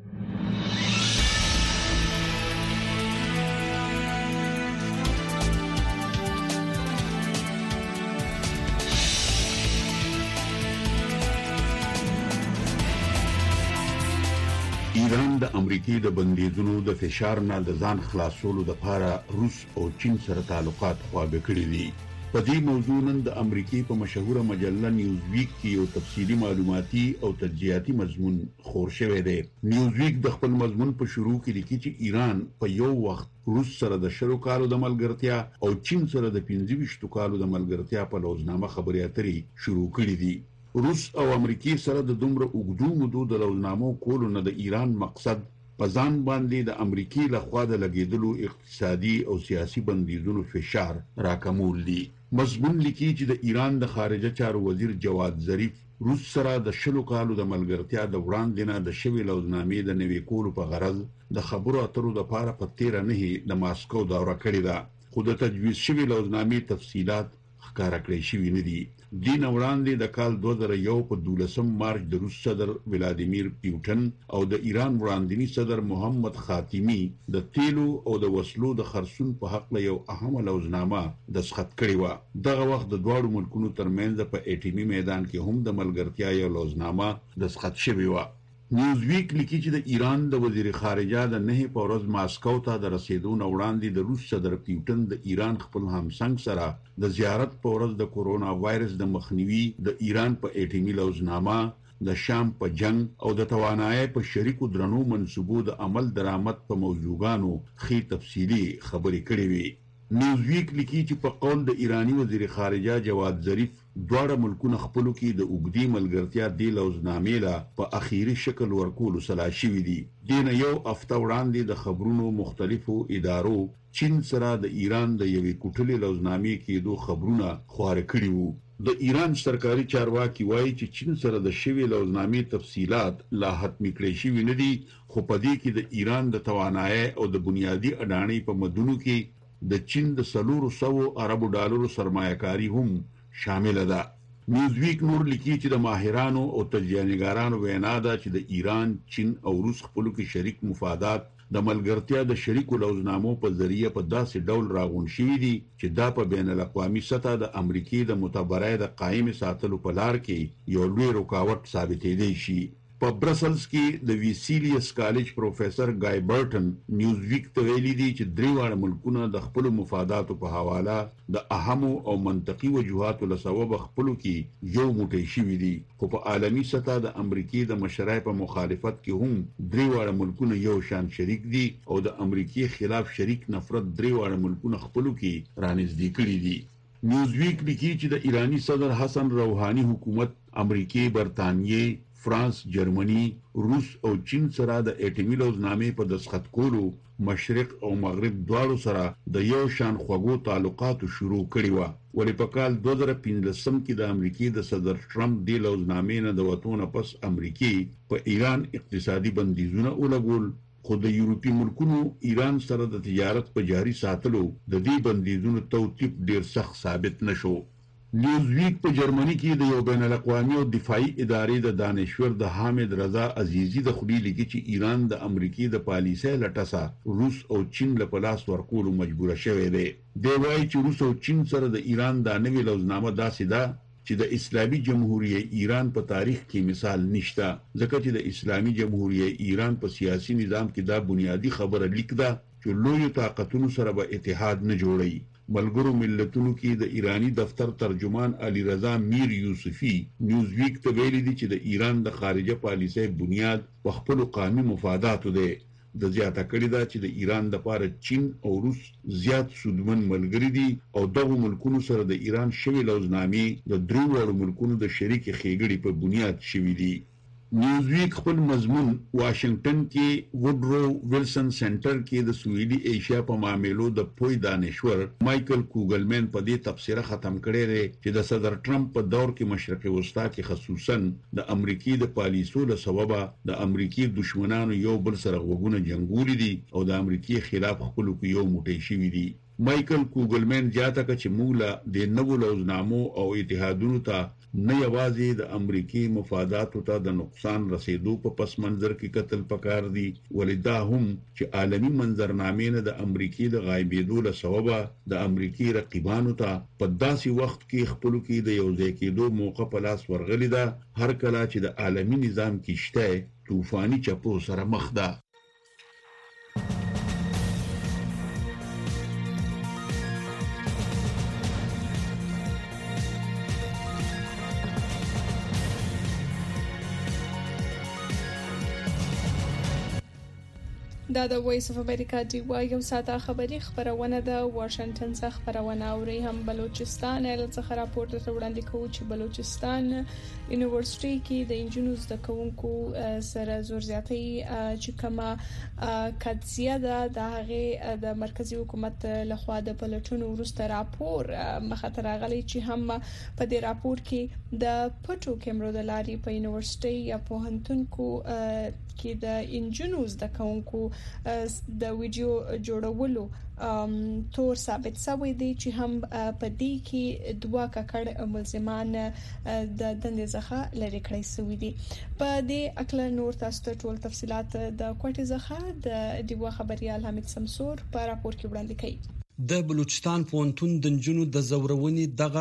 ایران د امریکای د بندیزونو د فشار نه د ځان خلاصولو لپاره روس او چین سره تعلقات خواږه کړي دي. په دې موضوع نن د امریکای په مشهوره مجله نیوز ویک کې یو تفصیلی معلوماتي او تجزیاتي مضمون خور شوی دی. نیوز ویک د خپل مضمون په شروع کې لیکي چې ایران په یو وخت روس سره د 10 کالو د ملګرتیا او چین سره د 25 کالو د ملګرتیا په لوزنامه خبرې اترې شروع کړې دي. روس او امریکای سره د دومره اوږدو مودو د لوزنامو کولو نه د ایران مقصد په ځان باندې د امریکای لخوا د لګیدلو اقتصادي او سیاسي بندیزونو فشار راکمول دي. مضمون لیکي چې د ایران د خارجه چارو وزیر جواد ظریف روس سره د 10 کالو د ملګرتیا د وړاندې نه د شوی لوزنامې د نوي کولو په غرض د خبرو اترو لپاره په 13 د ماسکو دوره کړې ده، خو د تجویز شوی لوزنامې تفصيلات ښکارا کړی شوی نه دي. دین وړاندې د کال 2001 په 12 مارچ د روس صدر ولادیمیر پیوټن او د ایران وړاندینی صدر محمد خاتمی د تیلو او د وسلو د خرڅون په حق له یو اهمه لوزنامه دستخط کړی و. دغه وخت د دواړو ملکونو ترمنځ په ایټمی میدان کې هم د ملګرتیا یو لوزنامه دستخط شوی و. نیوز ویک لیکي چې د ایران د وزیر خارجه د 9 په ورځ ماسکو ته د رسیدو نه وړاندې د روس صدر پیوټن د ایران خپل همسنګ سره د زیارت په ورځ د کورونا وایرس د مخنیوي د ایران په ایټمی لوزنامه د شام په جنگ او د توانایي په شریکو درنو منسوبو د عمل درآمد په موضوعګانو خې تفصیلی خبرې کړې وي. نیوز ویک لیکي چې په قول د ایرانی وزیر خارجه جواد ظریف دواړه ملکونه خپلو کې د اوږدې ملګرتیا د لوزنامې لا په اخیری شکل ورکول سلا شوی دي. دین یو هفته وړاندې د خبرونو مختلفو ادارو چین سره د ایران د یوې کوټلې لوزنامې کې دوه خبرونه خبره کړي وو. د ایران سرکاري چارواکي وایي چې چین سره د شوی لوزنامې تفصيلات لا حتمی کړی شوی نه دي، خو په دې کې د ایران د توانایي او د بنیادی اډانې په مدونو کې د چین د 400 اربو ډالرو سرمایه‌کاری هم شامل ده. نیوز ویک نور لیکي چې د ماهرانو او تجزیه‌نګارانو وینا ده چې د ایران، چین او روس خپلو کې شریک مفادات د ملګرتیا د شریکو لوزنامو په ذریعہ په داسې ډول راغون شوي دي چې دا په بین الاقوامي سطح د امریکای د متبرع د قائم ساتلو په لار کې یو لوی رکاوټ ثابتېدی شي. په برسلز کې د ویسیلیس کالج پروفیسور ګای برټن نیوز ویک ته ویلي دي چې درې واړه ملکونه د خپل مفاداتو په حواله د اهمو او منطقي وجوهاتو له سبب خپلو کې یو موټی شوي دي، خو په عالمي سطح د امریکای د مشرۍ په مخالفت کې هم درې واړه ملکونه یو شان شریک دي او د امریکای خلاف شریک نفرت درې واړه ملکونه خپلو کې رانږدې کړي دي. نیوز ویک لیکي چې د ایرانی صدر حسن روحانی حکومت امریکای، برتانیې، فرانس، جرمني، روس او چین سره د ایټمی لوزنامې په دستخط کولو مشرق او مغرب دواړو سره د یو شان خوږو تعلقاتو شروع کړي و. ولې په کال 2015 کې د امریکای د صدر ټرمپ د لوزنامې نه د وتون پس امریکای په ایران اقتصادي بندیزونه ولګول خو د یورپی ملکونو ایران سره د تجارت په جاري ساتلو د دې بندیزونو توطیق ډیر سخت ثابت نشو. نیوزویک په جرمني کې د یو بین الاقوامي او دفاعي ادارې د دانشور د حامد رضا عزیزی د خولي لیکي چې ایران د امریکای د پالیسۍ لټسه روس او چین له پلاس ورکول مجبور شوی دی. دی وايي چې روس او چین سره د ایران د نوې لوزنامه داسې ده چې د اسلامي جمهوریت ایران په تاریخ کې مثال نشته، ځکه چې د اسلامي جمهوریت ایران په سیاسي نظام کې دا بنیادی خبره لیک ده چې لوی طاقتونو سره به اتحاد نه جوړي. ملګرو ملتونو کې د ایرانی دفتر ترجمان علی رضا میر یوسفی نیوزویک ته ویلي دي چې د ایران د خارجه پالیسۍ بنیاد په خپل قومي مفاداتو دی. د زیاته کړی دا چې د ایران د پاره چین او روس زیات سودمن ملګری دي او دغه ملکونو سره د ایران شوی لوزنامې د درو وړو ملکونو د شریک خېګړې په بنیاد شوی دي. نیوزویک خپل مضمون واشنگټن کې وډرو ویلسن سنټر کې د سویلي ایشیا په معاملو د پوی دانشور مایکل کوګلمن په دې تبصره ختم کړی دی چې د صدر ټرمپ په دور کې مشرق وسطا کې خصوصا د امریکای د پالیسو له سببه د امریکای دشمنانو یو بل سره وګونه جنگولي دي او د امریکای خلاف خپل یو موټی شوی دي. مایکل کوګلمن جاته چې موږ د نوو لوزنامو او اتحادونو ته نه یوازې د امریکای مفاداتو ته د نقصان رسیدو په پس منظر کې قتل پکار دي، ولدا هم چې عالمی منظرنامې نه د امریکای د غایبېدو له سببه د امریکای رقیبانو ته په داسې وخت کې خپل کې د یو ځای کېدو موقع په لاس ورغلی ده هر کله چې د عالمی نظام کې شته طوفاني چپو سره مخ ده.
دا د وایس اف امریکا دی وای یو ساته خبری خبرونه د واشنگټن څخه خبرونه اوري. هم بلوچستان ایالت څخه راپور ته وړاندې کوي چې بلوچستان یونیورسيټي کې د انجینرو زده کوونکو سره زور زیاتی چې کما کډزیا د هغه د مرکزی حکومت لخوا د پلټونو وروسته راپور مخاطر غلي چې هم په دې راپور کې د پټو کیمرو د لاري په یونیورسيټي یا پوهنتون کې د انجینرو زده کوونکو د ویډیو جوړولو تور ثابت شوی دی چې هم په دې کې دوه ککړ ملزمان د دندې څخه لری کړی شوی دي. په دې اکل نور تاسو ته ټول تفصيلات د کوټې څخه د دیو خبريال حمید سمسور په راپور کې وړاندې کړي.
د بلوچستان پونتون د جنونو د زورونی دغه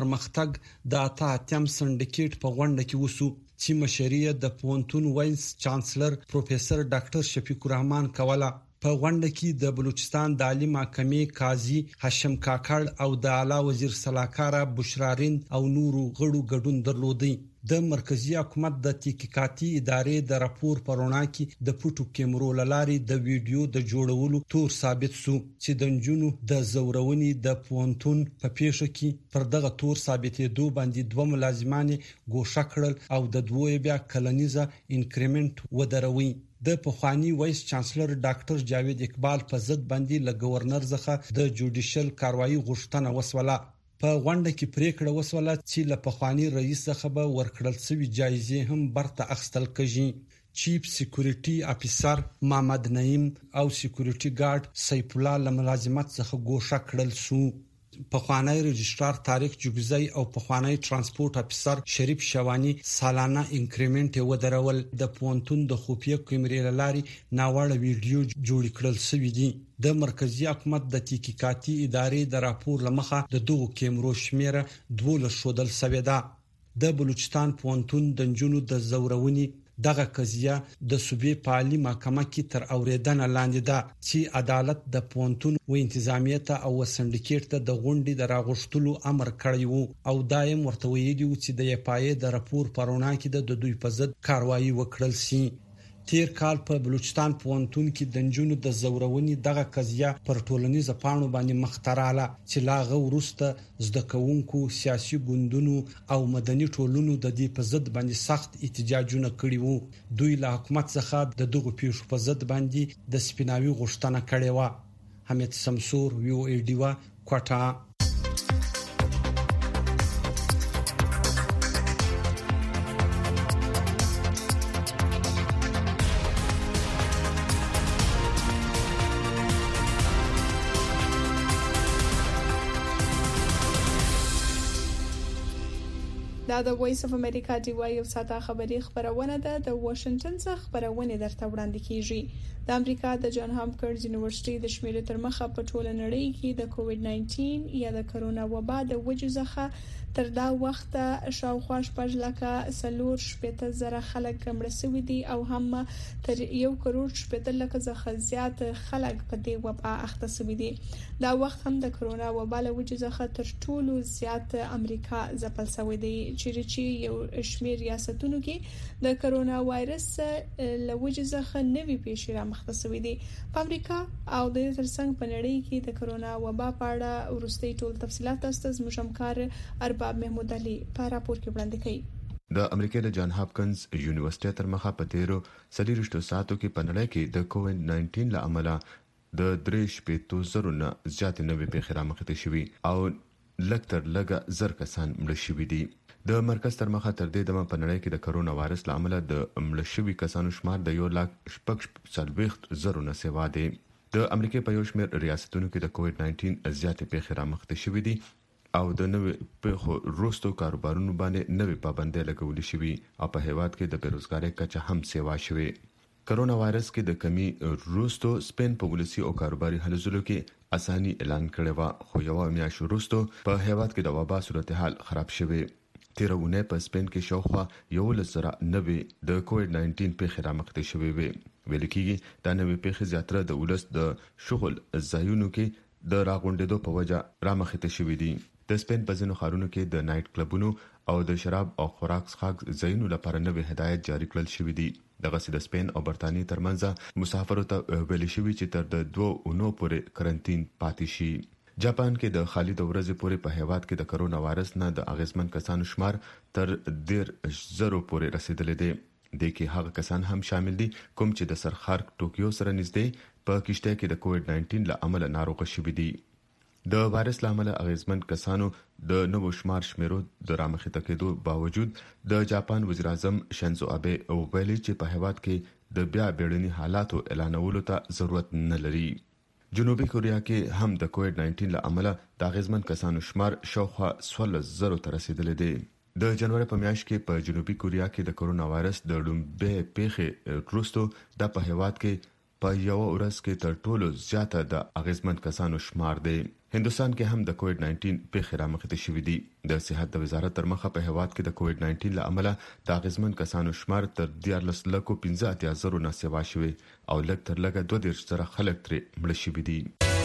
پرمختګ د اتاتم سندکیټ په غونډه کې وسو چې مشریه د پونتون وایس چانسلر پروفیسور ډاکټر شفیق الرحمن کولا. په غونډه کې د بلوچستان د عالی محکمې قاضي هاشم کاکړ او د اعلی وزیر سلاکار بشرارین او نورو غړو ګډون درلودي. د مرکزی حکومت د تحقیقاتي ادارې د راپور پرونا کې د پټو کیمرو لاري د ویډیو د جوړولو تور ثابت سو چې د جنونو د زورونی د پونتون په پیښه کې پر دغه تور ثابتېدو باندې دوه ملازمان ګوښه کړل او د دوی بیا کلنیزه انکریمنت ودروي. د پخوانی وایس چانسلر ډاکټر جاوید اقبال په ضد باندې له گورنر څخه د جوډیشل کاروایی غوښتنه وسوله. په غونډه کې پریکړه وسوله چې له پخوانی رئیس څخه به ورکړل شوی جایزې هم برته اخستل کیږي. چیف سکیورټي افیسر محمد نعیم او سکیورټي ګارد سیف الله له ملازمت څخه ګوښه کړل شو. پخوانی رجسترار طارق جوګزی او پخوانی ترانسپورت افیسر شریف شوانی سالانه انکریمنت ودرول. د پونتون د خفیه کیمرې لاري ناوړه ویډیو جوړ کړل شوی دي. د مرکزی حکومت د تحقیقاتي ادارې د راپور لمخه د دوه کیمرو شمیره 12 شودل سوي ده. د بلوچستان پونتون د جنونو د زورونی دغه قضیه د صوبې په عالی محکمه کې تر اوریدنه لاندې ده چې عدالت د پونتون و انتظامیت او سندکیټ ته د غونډې د راغښتلو امر کړی وو او دایم ورته ویلي و چې د یپای د راپور پرونا کې د دوی په ضد کاروایی وکړل شي. تیر کال په بلوچستان پونتون کې د جنونو د زورونی دغه قضیه پر ټولنیزه پاڼو باندې مختراله چې لاغه ورسته زده کوونکو سیاسي ګوندونو او مدني ټولنو د دې په ضد باندې سخت احتجاجونه کړي وو. دوی له حکومت څخه د دغه پیښو په ضد باندې د سپیناوي غوښتنه کړې و. حمید سمسور ویو ای ډی وا کوټا.
دا د وایس اف امریکا دی وای یو ساته خبري خبرونه ده د واشنگټن څخه خبرونه درته وړاندې کیږي د امریکا د جان هاپکینز یونیورسيټي د شمیرې تر مخه په ټوله نړۍ کې د کووډ 19 یا د کرونا وبا د وجې څخه تر دا وخت شاوخوا 4,40,000 خلک مړ شوي دي او هم تر 1,70,00,000 څخه زیات خلک په دې وبا اخته شوي دي دا وخت هم د کرونا وبا له وجې څخه تر ټولو زیات امریکا ځپل شوی دی چې یو شمېر ریاستونو کې د کرونا وایرس له وجې څخه نوې پیښې رامخته شوې دي په امریکا او د ترڅنګ په نړۍ کې د کرونا وبا په اړه ورستي ټول تفصيلات تاسو زموږ همکار ارباب محمود علي په راپور کې وړاندې کړي
د امریکا د جان هاپکینز یونیورسيټي تر مخه په 13 ساعتو کې په نړۍ کې د کووډ 19 له امله د 3,000 نه زیات نوې پیښې رامخته شوې او لکتر لګه زر کسان مړ شوي دي د مرکز تر مخه تر دې دمه په نړۍ کې د کرونا وایرس له امله د مړ شوي کسانو شمار د 1,40,000 نه سیوا دی د امریکا په یو شمېر ریاستونو کې د کووډ 19 زیات پیښې رامخته شوې دي او د نوې پیښو وروسته کاروبارونو باندې نوې پابندۍ لګولې شوې او په هیواد کې د بیروزګارۍ کچه هم سیوا شوې کرونا وایرس کې د کمی وروسته سپین په ولسی او کاروباري حلزلو کې اساني اعلان کړی و خو یو میاشت وروسته په هیواد کې د وبا صورتحال خراب شوه تیرونه په سپین کې شاوخوا 1,090 د کووډ 19 پیښې رامخته شوې وي ویل کېږي دا نوې پیښې زیاتره د ولس د شغل ځایونو کې د راغونډېدو په وجه رامخته شوې دي د سپین په ځینو ښارونو کې د نایټ کلبونو او د شراب او خوراک څښاک ځایونو لپاره نوې هدایت جاری کړل شوې دي دغه د سپین او برتانیې ترمنځ مسافرو ته ویل شوی چې تر د 2 اونو پورې کرنټین پاتې شي جاپان کې د خالي د ورځې پورې په هیواد کې د کرونا وایرس نه د اغیزمن کسانو شمار تر 10,000 پورې رسیدلی دی د کې هغه کسان هم شامل دي کوم چې د سرخارک ټوکیو سره نږدې په کشته کې د کووډ 19 له امله ناروغ شوي دي د وایرس لامل اغیزمن کسانو د نوو شمار شمیرو د رامخته کېدو باوجود د جاپان وزیر اعظم شینزو ابه او ویلي چې په هیواد کې د بیا بیړني حالاتو اعلانولو ته ضرورت نه لري جنوبي کوریا کې هم د کووډ 19 له امله د اغیزمن کسانو شمار شاوخوا 16,000 ته رسیدلی دی د جنوري په میاشت کې په جنوبي کوریا کې د کرونا وایرس د لومبه پیښې وروسته د په هیواد کې په یو ورځ کې تر ټولو زیاته د اغیزمن کسانو شمار دی هندستان کې هم د کووډ 19 پیښې رامخته شوې دي د صحت د وزارت تر مخه په هیواد کې د کووډ 19 له امله د اغیزمن کسانو شمار تر 14,15,000 نه سیوا شوی او لږ تر لږه 2,000 خلک ترې مړ شوي دي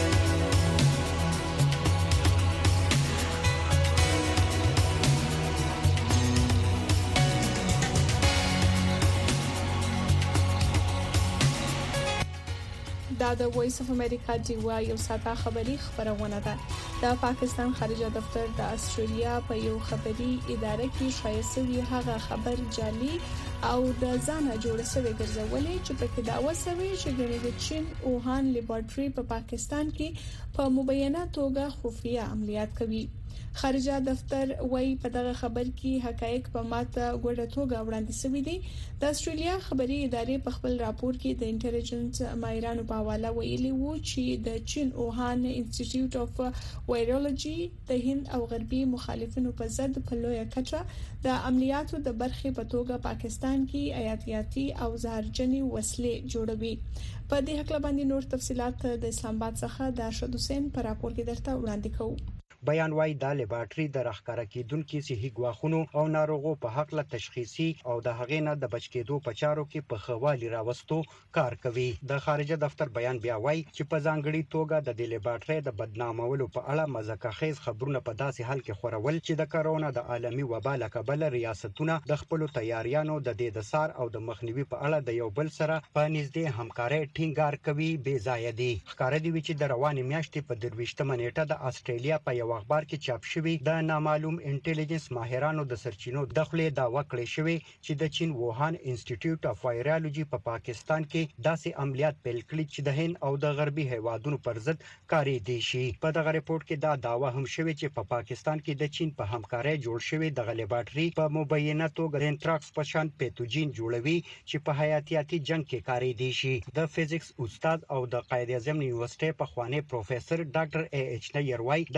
دا د وایس اف امریکا دی وای یو ساته خبري خبرونه ده د پاکستان خارجه دفتر د استرالیا په یو خبري اداره کې شایع شوی هغه خبر جعلي او د ځان جوړ شوی ګرځولې چې په کې داوا شوی چې د چین اوهان لیبارټري په پاکستان کې په مبینه توګه خفیه عملیات کوي خارجه دفتر وایي په دغه خبر کې حقایق په ماته ګوډه توګه وړاندې شوي دي د استرالیا خبري ادارې په خپل راپور کې د انټيليجنس ماهرانو په حواله ویلي وو چې د چین اوهان انسټیټیوټ اف وایرولوژي د هند او غربي مخالفینو په ضد په لویه کچه د عملیاتو د برخې په توګه پاکستان کې عیاتیاتي او زهرجنې وسلې جوړوي په دې حق باندې نور تفصيلات د اسلام آباد څخه د ارشد حسین پر راپور کې درته وړاندې کوم
بیان وايي د لیبارټري د راخکاره کېدونکو صحي ګواښونو او ناروغو په حق له تشخیصي او د هغې نه د بچ کېدو په چارو کې په خوالي راوستو کار کوي د خارجه دفتر بیان بیا وايي چې په ځانګړي توګه د لیبارټري د بدنامولو په اړه مزکخیز خبرونه په داسې حال کې خورول چې د کرونا د عالمي وبا له کبله ریاستونه د خپل تیاریانو د دې د سار او د مخنیوي په اړه د یو بل سره په نږدې همکارۍ ټینګار کوي بې ځای دي ښکار دي چې د روانې میاشتې په 23 نیټه د استرالیا په یو اخبار کې چاپ شوی د نامعلوم انټيليجنس ماهرانو د سرچینو دخل داوا کړی شوی چې د چین ووهان انسټیټیوټ اف وایرولوژي په پاکستان کې داسې عملیات پیل کړي چې د هند او د غربي هیوادونو پر ضد کاری دي شي په دغه ریپورت کې دا داوا هم شوی چې په پاکستان کې د چین په همکارۍ جوړ شوی د لیبارټري په مبینه توګه رینټراکس په شان پیتوجین جوړوي چې په حیاتیاتي جنگ کې کاری دي شي د فزکس استاد او د قائد اعظم یونیورسيټي په خوانی پروفیسور ډاکټر ای ایچ نیر وايي د ملل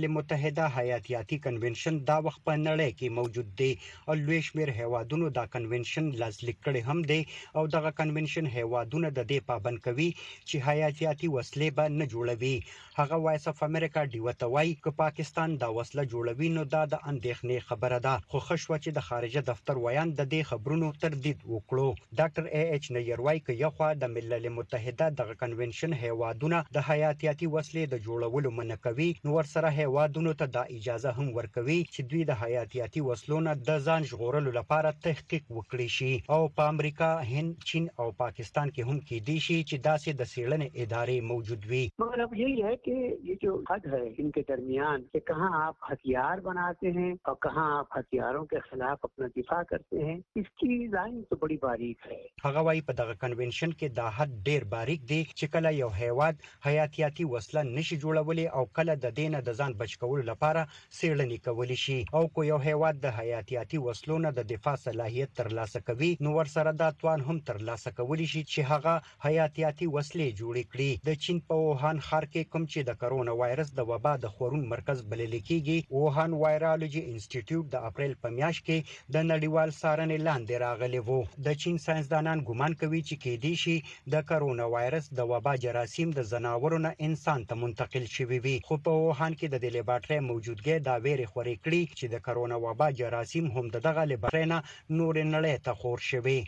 متحده حیاتیاتي کنونشن دا وخت په نړۍ کې موجود دی او لوی شمېر هیوادونو دا کنونشن لاسلیک کړي هم دی او دغه کنونشن هیوادونه د دې پابند کوي چې حیاتیاتي وسلې به نه جوړوي. هغه وایس اف امریکا دیوته وایي چې پاکستان دا وسله جوړوي نو دا د اندېښنې خبره ده، خو خشوه چې د خارجه دفتر ویان د دې خبرونو تردید وکړو. ډاکټر اي اچ نیر وایي چې یو خوا د ملل متحده دغه کنونشن هیوادونه د حیاتیاتي وسلې د جوړولو منع کوي، نو ورسره هیوادونو ته دا اجازه هم ورکوي چې دوی د حیاتیاتي وسلو نه د ځان ژغورلو لپاره تحقیق وکړي شي. او په امریکا، هند، چین او پاکستان کې هم کېدی شي چې داسې د څېړنې ادارې موجود وي.
مگر اب یہی ہے کہ یہ جو حد ہے ان کے درمیان کہ کہاں آپ ہتھیار بناتے ہیں اور کہاں آپ ہتھیاروں کے خلاف اپنا دفاع کرتے ہیں، اس کی لائن تو بڑی باریک ہے.
هغه وايي په دغه کنونشن کې دا حد ډیر باریک دی چې کله یو هیواد حیاتیاتي وسله نشي جوړولی او کله د دینه د ځان بچ کولو لپاره څېړنې کولی شي، او کو یو هیواد د حیاتیاتي وسلو نه د دفاع صلاحیت ترلاسه کوي نو ورسره دا توان هم ترلاسه کولی شي چې هغه حیاتیاتي وسلې جوړې کړي. د چین په ووهان ښار کې کوم چې د کرونا وایرس د وبا د خورون مرکز بلل کېږي، ووهان وایرالوجي انسټیټیوټ د اپریل په میاشت کې د نړیوال څارنې لاندې راغلی وو. د چین ساينسدانان ګومان کوي چې کېدی شي د کرونا وایرس د وبا جراثیم د ځناورو نه انسان ته منتقل شوي وي، خو په ووهان کې د دې لیبارټرۍ موجودګي دا ویرې خورې کړي چې د کرونا وبا جراثیم هم دغه لیبارټرۍ نه نور نړۍ ته خور شوي.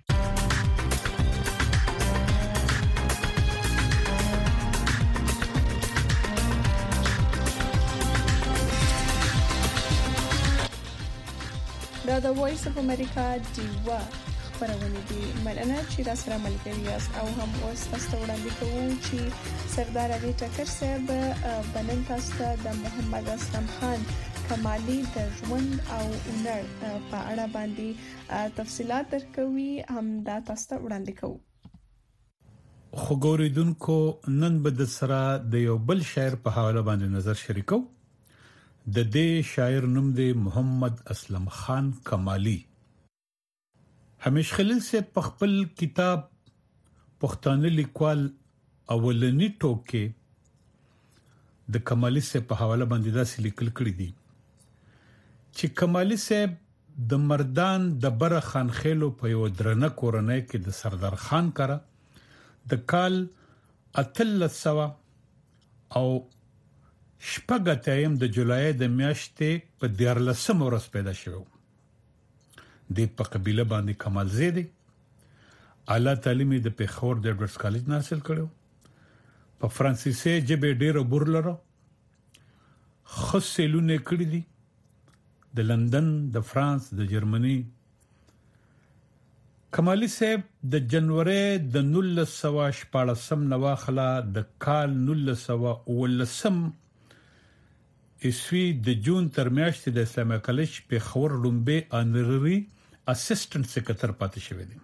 دا د وایس اف امریکا دیوا خبرونه دي. مننه چې را سره ملګری یاست او هم اوس تاسو وړاندې کوم چې سردار علي ټکر صاحب بنن تاسو د محمد اسلم خان کمالي د ژوند او هنر په اړه باندې تفصيلات درکوي، هم دا تاسو وړاندې کوم.
خو ګوریدونکو نن به د سره د یو بل شاعر په حواله باندې نظر شریکو. د دې شاعر نوم دی محمد اسلم خان کمالي. همیش خلیل سے په خپل کتاب پښتانه لیکوال اولنی ټوکې د کمالي سے په حواله باندې دا لیکل کړی دي چې کمالي صاحب د مردان د بره خان خېلو په یو درنه کورنۍ کې د سردار خان کړه د کال 1300 او شپږم د جولای د میاشتې په 14 ورځ پیدا شو. د په قبيله باندې کمال زیدي اعلی تعلیم د پیښور د ایډورډز کالج نه حاصل کړو. په فرانسوي ژبه ډیره بورلره خصلونه کړی دي د لندن، د فرانس، د جرمني. کمالي صاحب د جنوري د 1914 نواخلا د کال 1919 اسوی د جون تر میاشتې د اسلامي کالج په خور لومبه انرري اسسټنټ سکرټر پاتې شوی دی.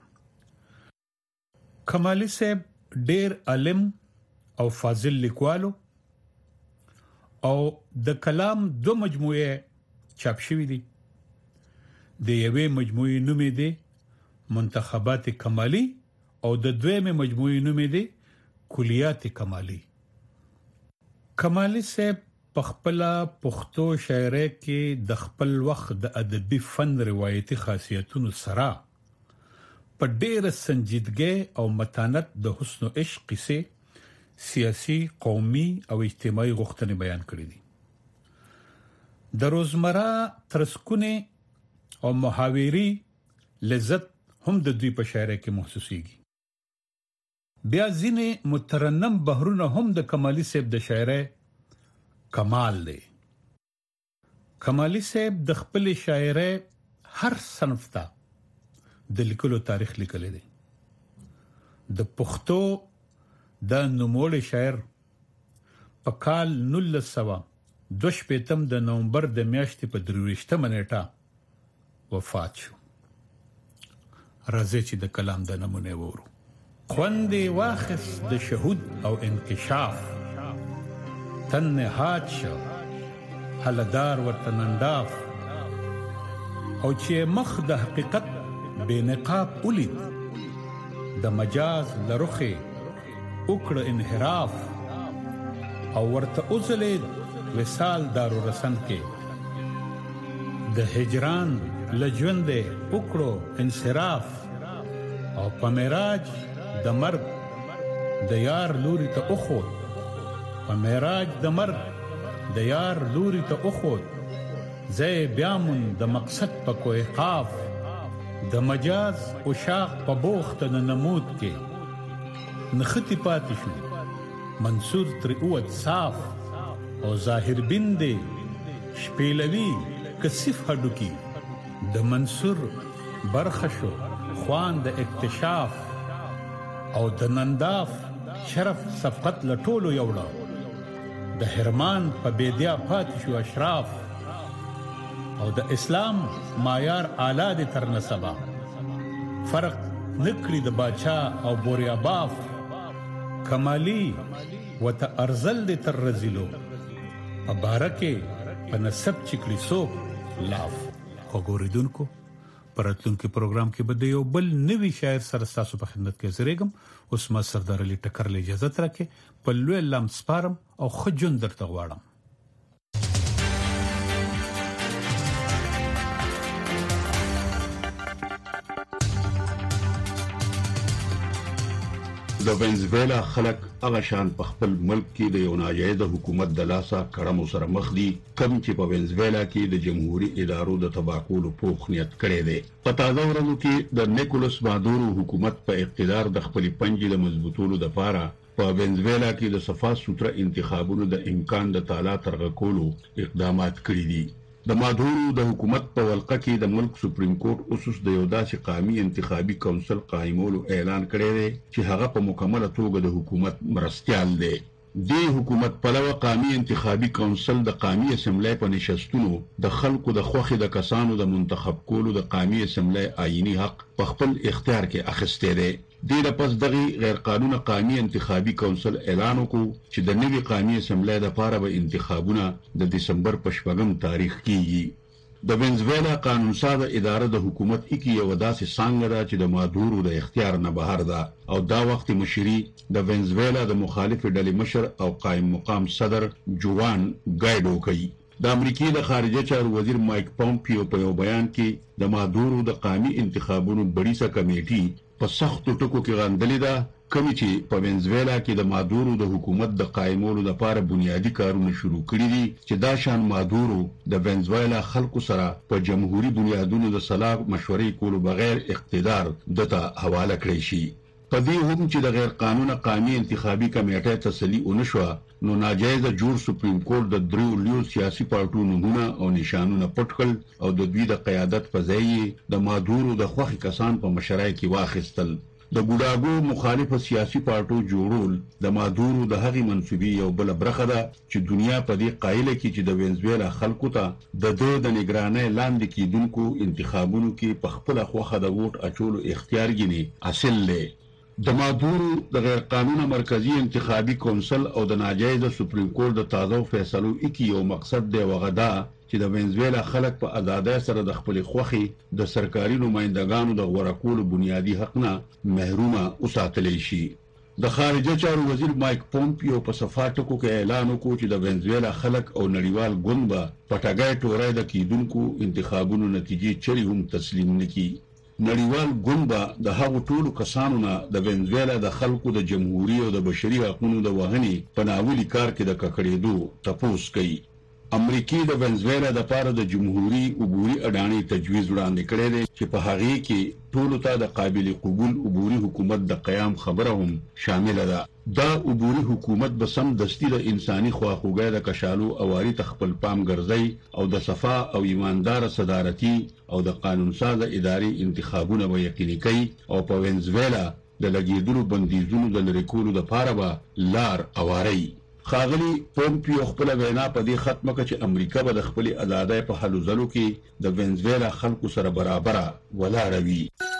کمالي صاحب ډیر عالم او فاضل لیکوالو او د کلام 2 مجموعه چاپ شوی دي. د یوې مجموعې نوم دی منتخبات کمالي او د دویمه مجموعې نوم دی کلیات کمالي. کمالي صاحب په خپل پښتو شاعرۍ کې د خپل وخت د ادبي فن روایتي خاصیتونو سره په ډېر سنجیدګۍ او متانت د حسن او عشق قصې، سیاسي، قومي او اجتماعي غوښتنې بیان کړې دي. د روزمره ترسکونه او محاوري لذت هم د دوی په شاعرۍ کې محسوسيږي. بیا ځینې مترنم بحرونه هم د کمالي صاحب د شاعرۍ کمال دی. کمالي صاحب د خپل شاعرۍ هر صنف ته د لیکلو تاریخ لیکلی دی. د پښتو د نوموړي شاعر په کال 1922 د نومبر د میاشتې په 23 نیټه وفات شو. راځي چې د کلام د نمونه وورو. خوندې واخص د شهود او انکشاف، تن نهاد شو حلدار ورتننداف، او چې مخ د حقیقت بے نقاب ولید د مجاز لرخه وکړه انحراف، او ورته اوزلید
وصال دارو رسن کې د هجران لجوند وکړو انصراف او په معراج د مرګ د یار لوري ته اوخوت په معراج د مرګ د یار لوري ته اوخوت زې بیامون د مقصد په کوه قاف د مجاز او شاق په بوخت د نمود کې نختی پاتې شو منصور تر اوت صاف او ظاهر بندې شپېلوي کثیف هډو کې د منصور برخشو خوان د اکتشاف او د ننداف شرف صفقت لټولو یوړه د هرمان په بيدیا پاتې شو اشراف او د اسلام معیار اعلی د تر نسبا فرق نکړي د باچا او بوریا باف کمالی وت ارزل د تر رزلو مبارکه په نسب چکلی سو لاف وګوریدونکو پراتلونکو پروګرام کې بده یو بل نوی شاعر سره تاسو په خدمت کې زریګم اوس ما سردار علي ټکر له اجازه ترکه په لوی لام سپارم او خجون درته غواړم
د وینزویلا خلک هغه شان په خپل ملک کې د یو ناجایز حکومت د لاسه کړمو سره مخ دي کوم چې په وینزویلا کې د جمهوریت ادارو د تباکولو پوښ نیت کړی دی په تازه ورځو کې د نیکولس مادورو حکومت په اقتدار د خپل پنځه د مضبوطولو لپاره په وینزویلا کې د صفا سوتره انتخابونو د امکان د تعالی ترغکولو اقدامات کړی دي د مادورو د حکومت په ولقه کې د ملک سپریم کورټ اوسوس د یو داسې قومي انتخابي کونسل قائمولو اعلان کړی دی چې هغه په مکمله توګه د حکومت مرستيال دی د حکومت په لور قومي انتخابي کونسل د قومي اسمبلی په نشستونو د خلکو د خوخي د کسانو د منتخب کولو د قومي اسمبلی آئینی حق په خپل اختیار کې اخیسته دی د پس دغه غیر قانوني قومي انتخابي کونسل اعلان وکړ چې د نوي قومي اسمبلی لپاره به انتخابونه د دسمبر په 8 تاریخ کېږي د وینزویلا قانون ساده اداره د حکومت کې یو داسې څنګه ده چې د مادورو د اختیار نه بهر ده او دا وخت مشري د وینزویلا د مخالف ډلې مشر او قائم مقام صدر جوان گایډو کوي د امریکای د خارجه چارو وزیر مایک پومپیو په یو بیان کې د مادورو د قومي انتخابونو بړیسه کمیټي په سختو ټکو کې غندلې ده کوم چې په وینزویلا کې د مادورو د حکومت د قائمولو لپاره بنیادی کارونه شروع کړي دي چې دا شان مادورو د وینزویلا خلکو سره په جمهوریت بنیادونو د صلاح مشورې کولو بغیر اقتدار دته حواله کړی شي په دې هم چې د غیر قانوني قومي انتخابي کمیټې تسلی ونشوه نو ناجایز جوړ سپریم کورټ د دریو لیو سیاسي پارټونو نمونه او نشانونه پټکل او د دوی د قیادت په ځای د مادورو د خوخي کسان په مشرۍ کې واخیستل د ګوډاګو مخالف سیاسي پارټو جوړول د مادورو د هغې منسوبي یو بل برخه ده چې دنیا په دې قایله کې چې د وینزویلا خلکو ته د نگرانۍ لاندې کېدونکو انتخابونو کې په خپل خوخه د ووټ اچولو اختیار غني اصل له د مادورو د غیر قانوني مرکزی انتخابي کونسل او د ناجایز سپریم کورټ د تازه فیصلو کې یو مقصد دی وغدا چې د وینزویلا خلک په آزادۍ سره د خپل خوخي د سرکاري نمائندګانو د ورکولو بنیادی حق نه محرومه اوساتل شي د خارجه چارو وزیر مایک پومپیو په صفاتو کې اعلان وکړ چې د وینزویلا خلک او نړیوال ګوند به پټګای ټورای د کیدونکو انتخابونو نتیجې چری هم تسلیم نکړي نړیوال ګوند د هغو ټولو کسانو نه د وینزویلا د خلکو د جمهوریت او د بشري حقوقو د وهنې په ناولي کار کې د ککړېدو تپوس کوي امریکای د وینزویلا د لپاره د جمهوریت عبوري اډانې تجویز وړاندې کړی دی چې په هغه کې ټولو ته د قابل قبول عبوري حکومت د قیام خبره هم شامل ده دا عبوري حکومت به سم دستی د انساني خواخوږۍ د کشالو اواري تخپل پام ګرځي او د صفا او ایماندار صدارتي او د قانون ساز اداري انتخابونه به یقیني کوي او په وینزویلا د لګیدلو بندیزونو د لری کولو لپاره به لار اواري خاغلی پومپیو خپل وینا په دې ختمه کړه چې امریکا به د خپل آزادۍ په حلو ځلو کې د وینزویلا خلکو سره برابر ولاړ وي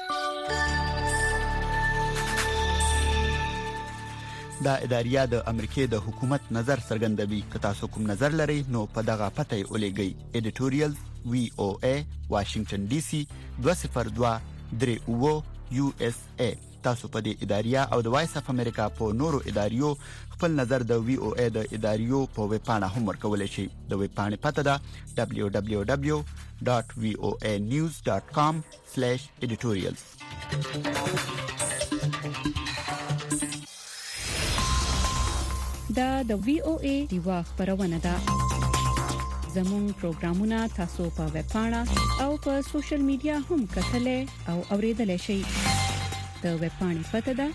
دا اداریه د امریکای د حکومت نظر څرګندوي که تاسو کوم نظر لرئ نو په دغه پته ولېږئ ایډیټوریال VOA واشنگټن DC 202 USA تاسو په دې اداریه او د وایس اف امریکا په نورو اداریو خپل نظر د وی او ای د اداریو په ویب پاڼه هم ورکولای شئ. د ویب پاڼې پته ده www.voanews.com/editorials.
دا د وی او ای دیوا خبرونه ده. زموږ پروګرامونه تاسو په ویب پاڼه او په سوشل میډیا هم کتلای او اوریدلای شئ. د ویب پاڼې پته ده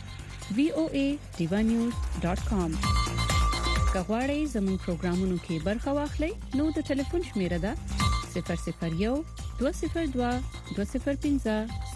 voanews.com. کغواړئ زموږ پروګرامونو کې برخه واخلئ نو د ټلیفون شمیره ده 001 202 205